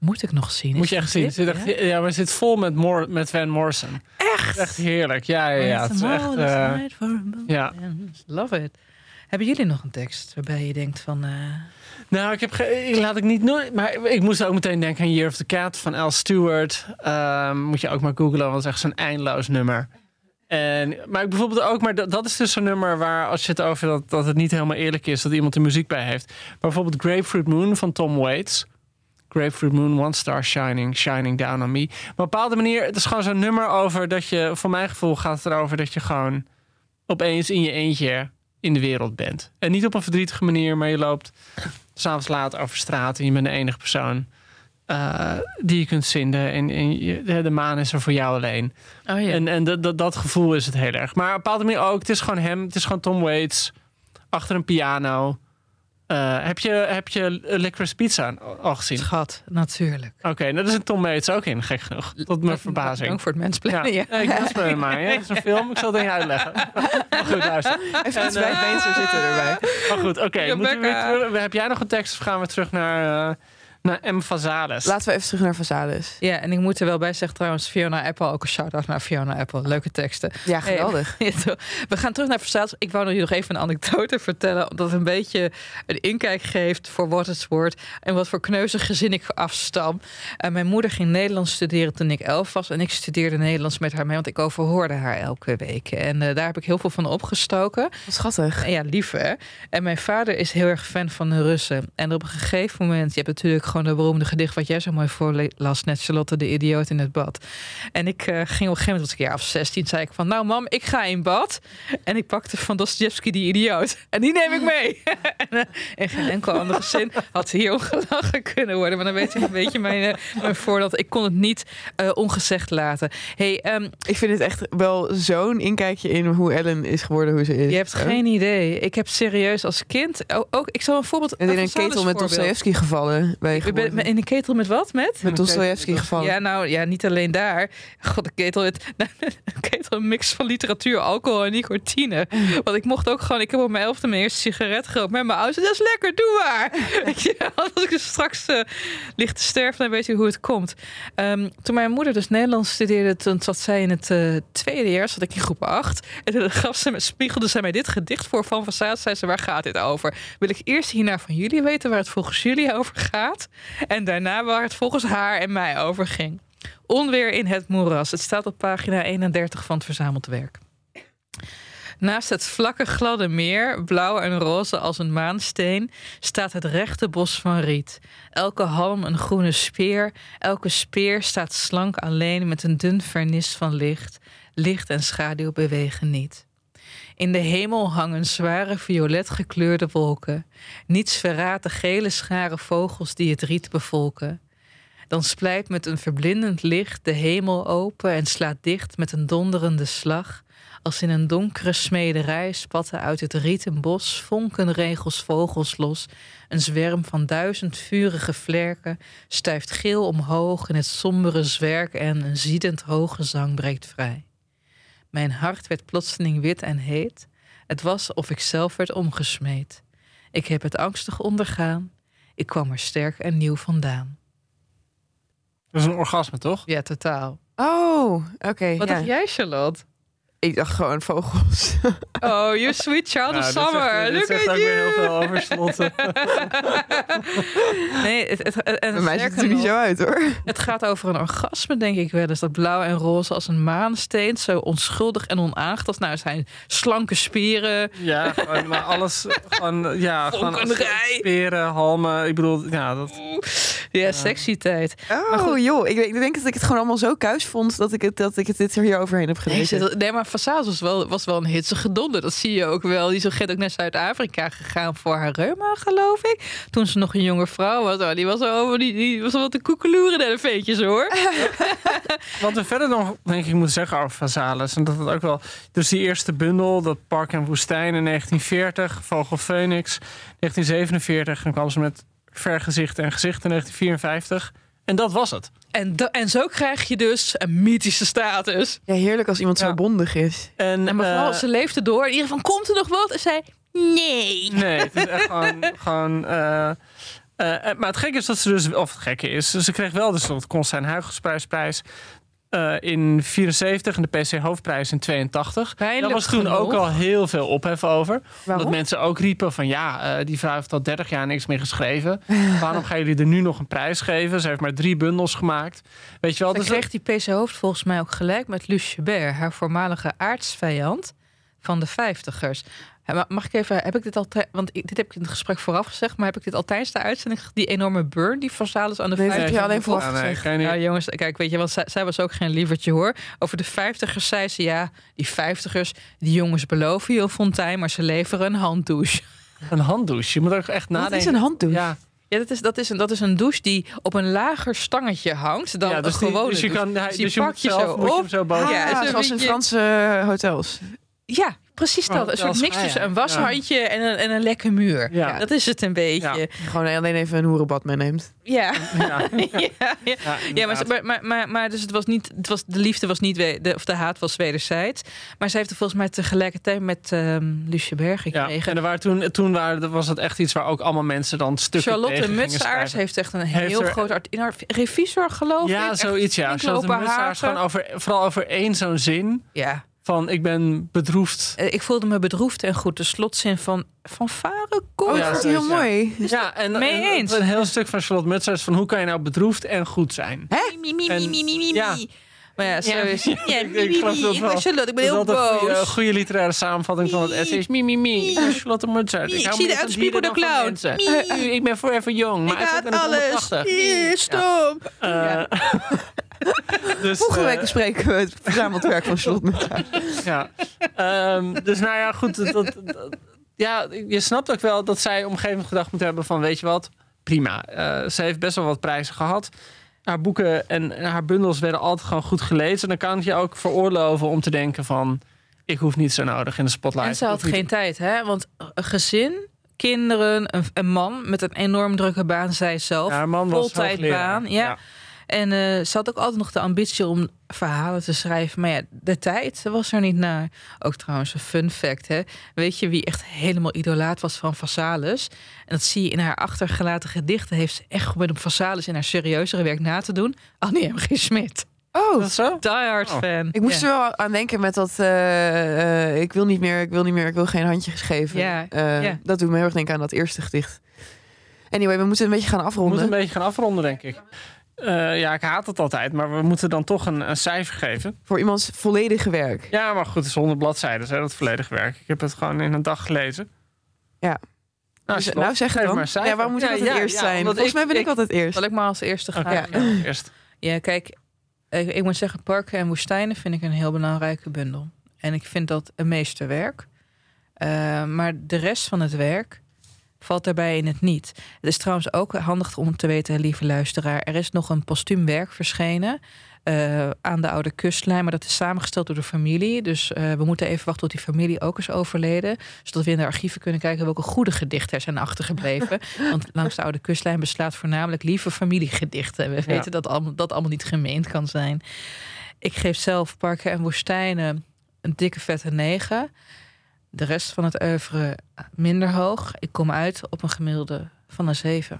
Moet ik nog zien. Moet Is je echt het zien. dit? Het zit echt, Ja? ja, maar het zit vol met, Mor- met Van Morrison. Echt? Echt heerlijk. Ja, ja, ja. Het is echt, uh, ja. Love it. Hebben jullie nog een tekst waarbij je denkt van... Uh... Nou, ik heb ge- ik laat ik niet nooit. Maar ik moest ook meteen denken aan Year of the Cat van Al Stewart. Um, moet je ook maar googlen, want het is echt zo'n eindeloos nummer. En, maar ik bijvoorbeeld ook, maar dat, dat is dus zo'n nummer waar als je het over dat, dat het niet helemaal eerlijk is dat iemand er muziek bij heeft. Maar bijvoorbeeld Grapefruit Moon van Tom Waits. Grapefruit Moon, One Star Shining, Shining Down on Me. Maar op een bepaalde manier, het is gewoon zo'n nummer over dat je, voor mijn gevoel gaat het erover dat je gewoon opeens in je eentje in de wereld bent. En niet op een verdrietige manier, maar je loopt 's avonds laat over straat en je bent de enige persoon uh, die je kunt vinden. En, en je, de, de maan is er voor jou alleen. Oh, ja. En, en dat, dat, dat gevoel is het heel erg. Maar op een bepaalde manier ook, het is gewoon hem, het is gewoon Tom Waits achter een piano. Uh, heb, je, heb je Licorice Pizza al gezien? Schat, natuurlijk. Oké, okay, dat is een Tom Waits ook in, gek genoeg. Tot mijn verbazing. Dank voor het mensplannen. Ja, ja. Ik mensplannen maar. Ja. Het is een film, ik zal het even uitleggen. Maar goed, luister. Even iets bij mensen zitten erbij. Maar goed, oké. Okay, heb jij nog een tekst of gaan we terug naar... Uh, naar M. Vasales. Laten we even terug naar Vasales. Ja, en ik moet er wel bij zeggen trouwens, Fiona Apple, ook een shout-out naar Fiona Apple. Leuke teksten. Ja, geweldig. Hey, we gaan terug naar Vasales. Ik wou nog even een anekdote vertellen, omdat het een beetje een inkijk geeft voor wat het wordt en wat voor kneuzig gezin ik afstam. Uh, mijn moeder ging Nederlands studeren toen ik elf was en ik studeerde Nederlands met haar mee, want ik overhoorde haar elke week. En uh, daar heb ik heel veel van opgestoken. Wat schattig. En ja, lief hè. En mijn vader is heel erg fan van de Russen. En op een gegeven moment, je hebt natuurlijk gewoon de beroemde gedicht wat jij zo mooi voorlas, net Charlotte, de idioot in het bad. En ik uh, ging op een gegeven moment, was ik jaar of zestien, zei ik van, nou mam, ik ga in bad. En ik pakte van Dostojevski die idioot. En die neem ik mee. en uh, in geen enkel andere zin had hier ongelachen kunnen worden. Maar dan weet je een beetje mijn, uh, mijn voordat. Ik kon het niet uh, ongezegd laten. Hey, um, ik vind het echt wel zo'n inkijkje in hoe Ellen is geworden, hoe ze is. Je hebt oh. geen idee. Ik heb serieus als kind ook, ook ik zal een voorbeeld. En in een ketel met Dostojevski gevallen. Bij je ben, in een ketel met wat? Met? Met Dostojevski gevallen. Ja, nou ja, niet alleen daar. God, een ketel met een ketel een mix van literatuur, alcohol en nicotine. Want ik mocht ook gewoon, ik heb op mijn elfde mijn eerste sigaret gerookt met mijn ouders. Dat is lekker, doe maar. Ja, als ik dus straks uh, ligt te sterven, dan weet je hoe het komt. Um, toen mijn moeder dus Nederlands studeerde, toen zat zij in het uh, tweede jaar, zat ik in groep acht. En toen gaf ze me, spiegelde zij mij dit gedicht voor van Vasales. Zei ze, waar gaat dit over? Wil ik eerst hierna van jullie weten waar het volgens jullie over gaat? En daarna waar het volgens haar en mij over ging. Onweer in het moeras. Het staat op pagina eenendertig van het verzameld werk. Naast het vlakke gladde meer, blauw en roze als een maansteen, staat het rechte bos van riet. Elke halm een groene speer, elke speer staat slank alleen met een dun vernis van licht. Licht en schaduw bewegen niet. In de hemel hangen zware violet gekleurde wolken. Niets verraadt de gele schare vogels die het riet bevolken. Dan splijt met een verblindend licht de hemel open en slaat dicht met een donderende slag. Als in een donkere smederij spatten uit het rieten bos vonkenregels vogels los. Een zwerm van duizend vurige vlerken stuift geel omhoog in het sombere zwerk en een ziedend hoge zang breekt vrij. Mijn hart werd plotseling wit en heet. Het was of ik zelf werd omgesmeed. Ik heb het angstig ondergaan. Ik kwam er sterk en nieuw vandaan. Dat is een orgasme, toch? Ja, totaal. Oh, oké. Okay, Wat ja. dacht jij, Charlotte? Ik dacht gewoon vogels. Oh, you sweet child of ja, summer. Dit zegt, Look dit at zegt you. ook weer heel veel over Slotten. Nee, het, het, het, en bij mij ziet het er niet zo uit, hoor. Het gaat over een orgasme, denk ik wel eens. Dat blauw en roze als een maansteen. Zo onschuldig en onaangetast. Nou, zijn slanke spieren. Ja, gewoon, maar alles. Gewoon, ja, gewoon spieren, halmen. Ik bedoel, ja, dat... Ja, ja. Sexy tijd. Oh, joh. Ik, ik denk dat ik het gewoon allemaal zo kuis vond dat ik het, dat ik het dit hier overheen heb gelezen. Nee, nee maar Vasales was wel, was wel een hitsige donder. Dat zie je ook wel. Die is ook naar Zuid-Afrika gegaan voor haar reuma, geloof ik. Toen ze nog een jonge vrouw was. Oh, die was al die, die was wel te koekeloeren naar de veetjes, hoor. Wat we verder nog, denk ik, moeten zeggen over Vasales. En dat het ook wel... Dus die eerste bundel, dat Park en Woestijn in negentien veertig. Vogel Phoenix, negentien zevenenveertig. En dan kwam ze met Vergezichten en Gezichten in negentien vierenvijftig. En dat was het. En, da- en zo krijg je dus een mythische status. Ja, heerlijk als iemand ja. zo bondig is. En, en mevrouw, uh, ze leefde door. In ieder geval, komt er nog wat? En zei, nee. Nee, het is echt gewoon... gewoon uh, maar het gekke is dat ze dus... Of het gekke is, ze kreeg wel dus de Constijn Huygensprijs uh, in vierenzeventig en de P C Hoofdprijs in tweeëntachtig. Pijnlijk Daar was toen genoeg. ook al heel veel ophef over. Waarom? Dat mensen ook riepen van... ja, uh, die vrouw heeft al dertig jaar niks meer geschreven. Waarom gaan jullie er nu nog een prijs geven? Ze heeft maar drie bundels gemaakt. Weet je wel? Dan Dus kreeg die P C Hoofd volgens mij ook gelijk met Luce Chabert, haar voormalige aartsvijand van de vijftigers. Mag ik even, heb ik dit al, want ik, dit heb ik in het gesprek vooraf gezegd, maar heb ik dit al tijdens de uitzending, die enorme burn die Vasalis aan de Nee, dat heb vijftigers... je alleen vooraf Ja, nee, gezegd. kan je niet. Ja, jongens, kijk, weet je, want zij, zij was ook geen lievertje hoor. Over de vijftigers zei ze, ja, die vijftigers, die jongens beloven je een fontein, maar ze leveren een handdouche. Een handdouche. Je moet ook echt Wat nadenken. is een handdouche? Ja, Ja, dat is, dat, is een, dat is een douche die op een lager stangetje hangt dan ja, dus een die- gewone dus je douche. kan, hij- Dus die dus je pak moet je zelf zo moet je op. hem zo boven. Ja, Ja, is een zoals in beetje- Franse hotels. Ja, precies dat. Oh, Een soort als- mix ah, ja. tussen een washandje en, een, en een lekke muur. Ja. Dat is het een beetje. Ja. Gewoon alleen even een hoerenbad meeneemt. Ja. Ja. Ja, ja. Ja, Ja, maar, inderdaad. maar, maar, maar, maar dus het was niet, het was, de liefde was niet, we- de, of de haat was wederzijds. Maar zij heeft er volgens mij tegelijkertijd met um, Lucie Berg Ja, gekregen. en er waren toen, toen waren, was het echt iets waar ook allemaal mensen dan stukken Charlotte tegen gingen Mutsaars schrijven. heeft echt een Heeft heel er- groot art in haar revisor, geloof ik. Ja, Echt zoiets, ja. flink Charlotte lopen Mutsaars haken. gewoon over, vooral over één zo'n zin Ja. van ik ben bedroefd. Eh, Ik voelde me bedroefd en goed. De slotzin van, van Varen Oh, komt. Ja, dat is zoiets, heel ja. mooi. Ja, en, Mee en eens. een heel stuk van Charlotte Mutsaars van hoe kan je nou bedroefd en goed zijn? Mi, mi, mi, En- mi, mi, mi, ja. mi. Maar ja, zo Ja, is ja, ja, ik- mi, ik mi, geloof mi. dat Ik wel. ben Charlotte, ik ben Dat heel is altijd een goede, boos. goede literaire samenvatting van het essay is mi, mi, mi. Ik ben Charlotte Mutsaars. Ik hou zie meer de van Uitspeak dieren de dan van Clown. mensen. Mi. Ik ben forever young, maar Ik haat ik ben alles. honderdtachtig. Hier, stom. Eh, dus, Volgende eh, week bespreken we het verzameld werk van Charlotte Mutsaars. Ja. Ehm, dus nou ja, goed. Dat, dat, dat- ja, je snapt ook wel dat zij op een gegeven moment gedacht moet hebben van weet je wat, prima. Eh, ze heeft best wel wat prijzen gehad. Haar boeken en, en haar bundels werden altijd gewoon goed gelezen. Dan kan het je ook veroorloven om te denken van ik hoef niet zo nodig in de spotlight. En ze Ik had hoef niet- geen tijd, hè? Want een gezin, kinderen, een, een man met een enorm drukke baan, zij zelf. Ja, haar man was voltijdbaan, hoogleraar. ja. En eh, ze had ook altijd nog de ambitie om verhalen te schrijven. Maar ja, de tijd was er niet naar. Ook trouwens een fun fact, hè. Weet je wie echt helemaal idolaat was van Vasalis? En dat zie je in haar achtergelaten gedichten. Heeft ze echt geprobeerd om Vasalis in haar serieuzere werk na te doen. Annie M G. Smit. Oh, Dat is zo? Die hard Oh. fan. ik moest Ja. er wel aan denken met dat eh, eh, ik wil niet meer, ik wil niet meer, ik wil geen handjes geven. Ja, Eh, ja. Dat doet me heel erg denken aan dat eerste gedicht. Anyway, we moeten een beetje gaan We afronden. moeten een beetje gaan afronden, denk ik. Eh, ja, ik haat het altijd, maar we moeten dan toch een, een cijfer geven. Voor iemands volledige werk. Ja, maar goed, het is honderd bladzijden, hè, dat volledige werk. Ik heb het gewoon in een dag gelezen. Ja. Nou, Dus, Charlotte, nou zeg het geef dan. maar een cijfer. Ja, waarom moet ik Ja, altijd ja, eerst ja, zijn? omdat Volgens mij ben ik, altijd eerst. Zal ik maar als eerste gaan? Oké, Ja. ja, eerst. Ja, kijk, ik, ik moet zeggen, Parken en Woestijnen vind ik een heel belangrijke bundel. En ik vind dat een meesterwerk. Uh, maar de rest van het werk valt daarbij in het niet. Het is trouwens ook handig om te weten, lieve luisteraar. Er is nog een postuum werk verschenen uh, aan de Oude Kustlijn. Maar dat is samengesteld door de familie. Dus uh, we moeten even wachten tot die familie ook is overleden. Zodat we in de archieven kunnen kijken welke goede gedichten er zijn achtergebleven. Want langs de Oude Kustlijn beslaat voornamelijk lieve familiegedichten. We weten ja. dat allemaal, dat allemaal niet gemeend kan zijn. Ik geef zelf Parken en Woestijnen een dikke vette negen. De rest van het oeuvre minder hoog. Ik kom uit op een gemiddelde van een zeven.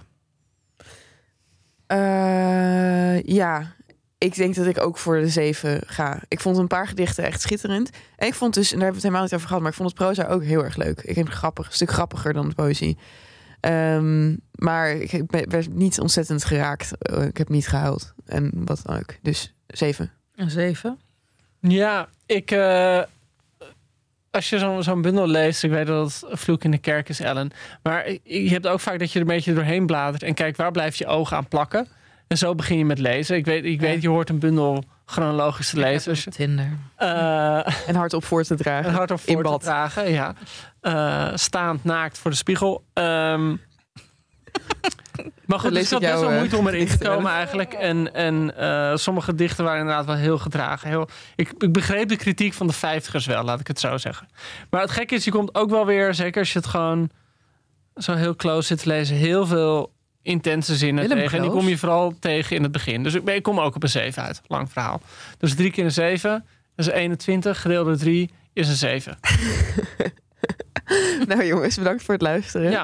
Uh, ja, ik denk dat ik ook voor de zeven ga. Ik vond een paar gedichten echt schitterend. En ik vond dus, en daar hebben we het helemaal niet over gehad, maar ik vond het proza ook heel erg leuk. Ik vind het grappig, een stuk grappiger dan de poëzie. Um, maar ik werd niet ontzettend geraakt. Ik heb niet gehuild. En wat dan ook. Dus zeven. Een zeven? Ja, ik... Uh... Als je zo'n zo'n bundel leest, ik weet dat het vloek in de kerk is, Ellen. Maar je hebt ook vaak dat je er een beetje doorheen bladert en kijkt waar blijft je ogen aan plakken. En zo begin je met lezen. Ik weet, ik weet je hoort een bundel chronologisch te lezen. Dus, Tinder. Uh, en hardop voor te dragen. En hardop voor te dragen, ja. Uh, staand naakt voor de spiegel. Um, Maar goed, dus ik had best wel moeite om erin te komen eigenlijk. En, en uh, sommige dichten waren inderdaad wel heel gedragen. Heel, ik, ik begreep de kritiek van de vijftigers wel, laat ik het zo zeggen. Maar het gekke is, je komt ook wel weer, zeker als je het gewoon zo heel close zit te lezen, heel veel intense zinnen Willem tegen. Kloos. En die kom je vooral tegen in het begin. Dus ik, ik kom ook op een zeven uit. Lang verhaal. Dus drie keer een zeven, dat is eenentwintig. Gedeeld door drie is een zeven. Nou jongens, bedankt voor het luisteren. Ja.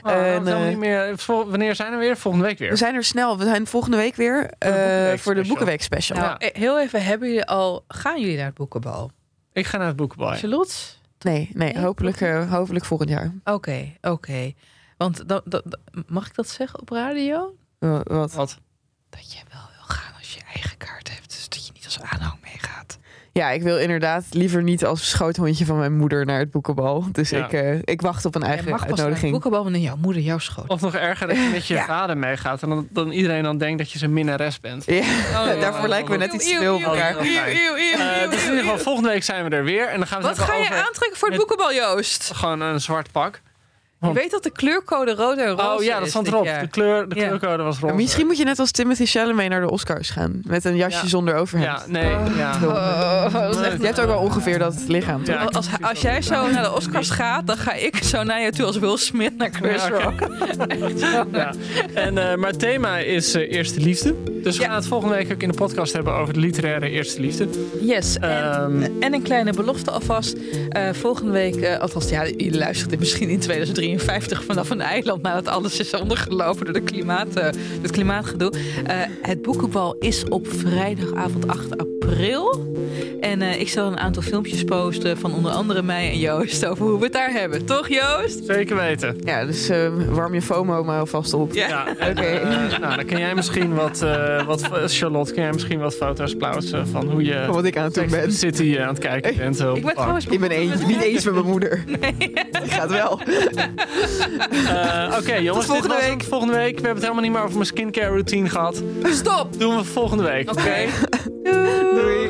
Oh, En, nou, het is allemaal eh, niet meer. Vol- Wanneer zijn we weer? Volgende week weer. We zijn er snel. We zijn volgende week weer uh, Boekenweek voor de special. Boekenweek special. Nou, Ja. heel even, hebben jullie al... Gaan jullie naar het boekenbal? Ik ga naar het boekenbal. Charlotte? Nee, nee, Nee? hopelijk, uh, hopelijk volgend jaar. Oké, okay, oké. Okay. Want dan, dan, dan- mag ik dat zeggen op radio? Uh, wat? Wat? Dat je wel wil gaan als je je eigen kaart hebt. Dus dat je niet als aanhang meegaat. Ja, ik wil inderdaad liever niet als schoothondje van mijn moeder naar het boekenbal. Dus Ja. ik, uh, ik wacht op een Je eigen mag pas naar het uitnodiging. boekenbal wanneer jouw moeder jouw schoot. Of nog erger, dat je met je Ja. vader meegaat. En dan, dan iedereen dan denkt dat je zijn minnares bent. Ja, ja. daarvoor lijken we net iets te veel op elkaar. eeuw, eeuw, eeuw, dus in ieder geval, volgende week zijn we er weer. En dan gaan we het Wat hebben ga je over aantrekken voor het met- boekenbal, Joost? gewoon een zwart pak. Je weet dat de kleurcode rood en roze Oh ja, dat is stond dit erop. jaar. De, kleur, de Ja. kleurcode was roze. Maar misschien moet je net als Timothy Chalamet naar de Oscars gaan. Met een jasje Ja. zonder overhemd. Ja, nee, ja. Oh, dat is echt- Je hebt ook wel ongeveer dat lichaam, toch? Ja. Als, als jij zo naar de Oscars gaat, dan ga ik zo naar je toe als Will Smith naar Chris Ja, oké. Rock. Echt zo. Ja. En, uh, maar het thema is uh, eerste liefde. Dus we Ja. gaan het volgende week ook in de podcast hebben over de literaire eerste liefde. Yes, en, Ehm, en een kleine belofte alvast. Uh, volgende week, uh, althans, ja, je luistert dit misschien in tweeduizend drieënvijftig vanaf een eiland nadat alles is ondergelopen door de klimaat, uh, het klimaatgedoe. Uh, het boekenbal is op vrijdagavond acht april. En uh, ik zal een aantal filmpjes posten van onder andere mij en Joost over hoe we het daar hebben. Toch, Joost? Zeker weten. Ja, dus uh, warm je FOMO maar alvast op. Ja. Ja, en, Oké. uh, nou, dan kun jij misschien wat, uh, wat, Charlotte, kun jij misschien wat foto's plaatsen van hoe je Van wat ik aan het doen Sex and ben. the City uh, aan het kijken bent. Zo. Ik ben trouwens Ik ben eens, niet eens met mijn moeder. Die gaat wel. Uh, Oké, okay, jongens, Tot volgende dit was week. het volgende week. We hebben het helemaal niet meer over mijn skincare routine gehad. Stop! Doen we volgende week. Oké. Oké. Doei.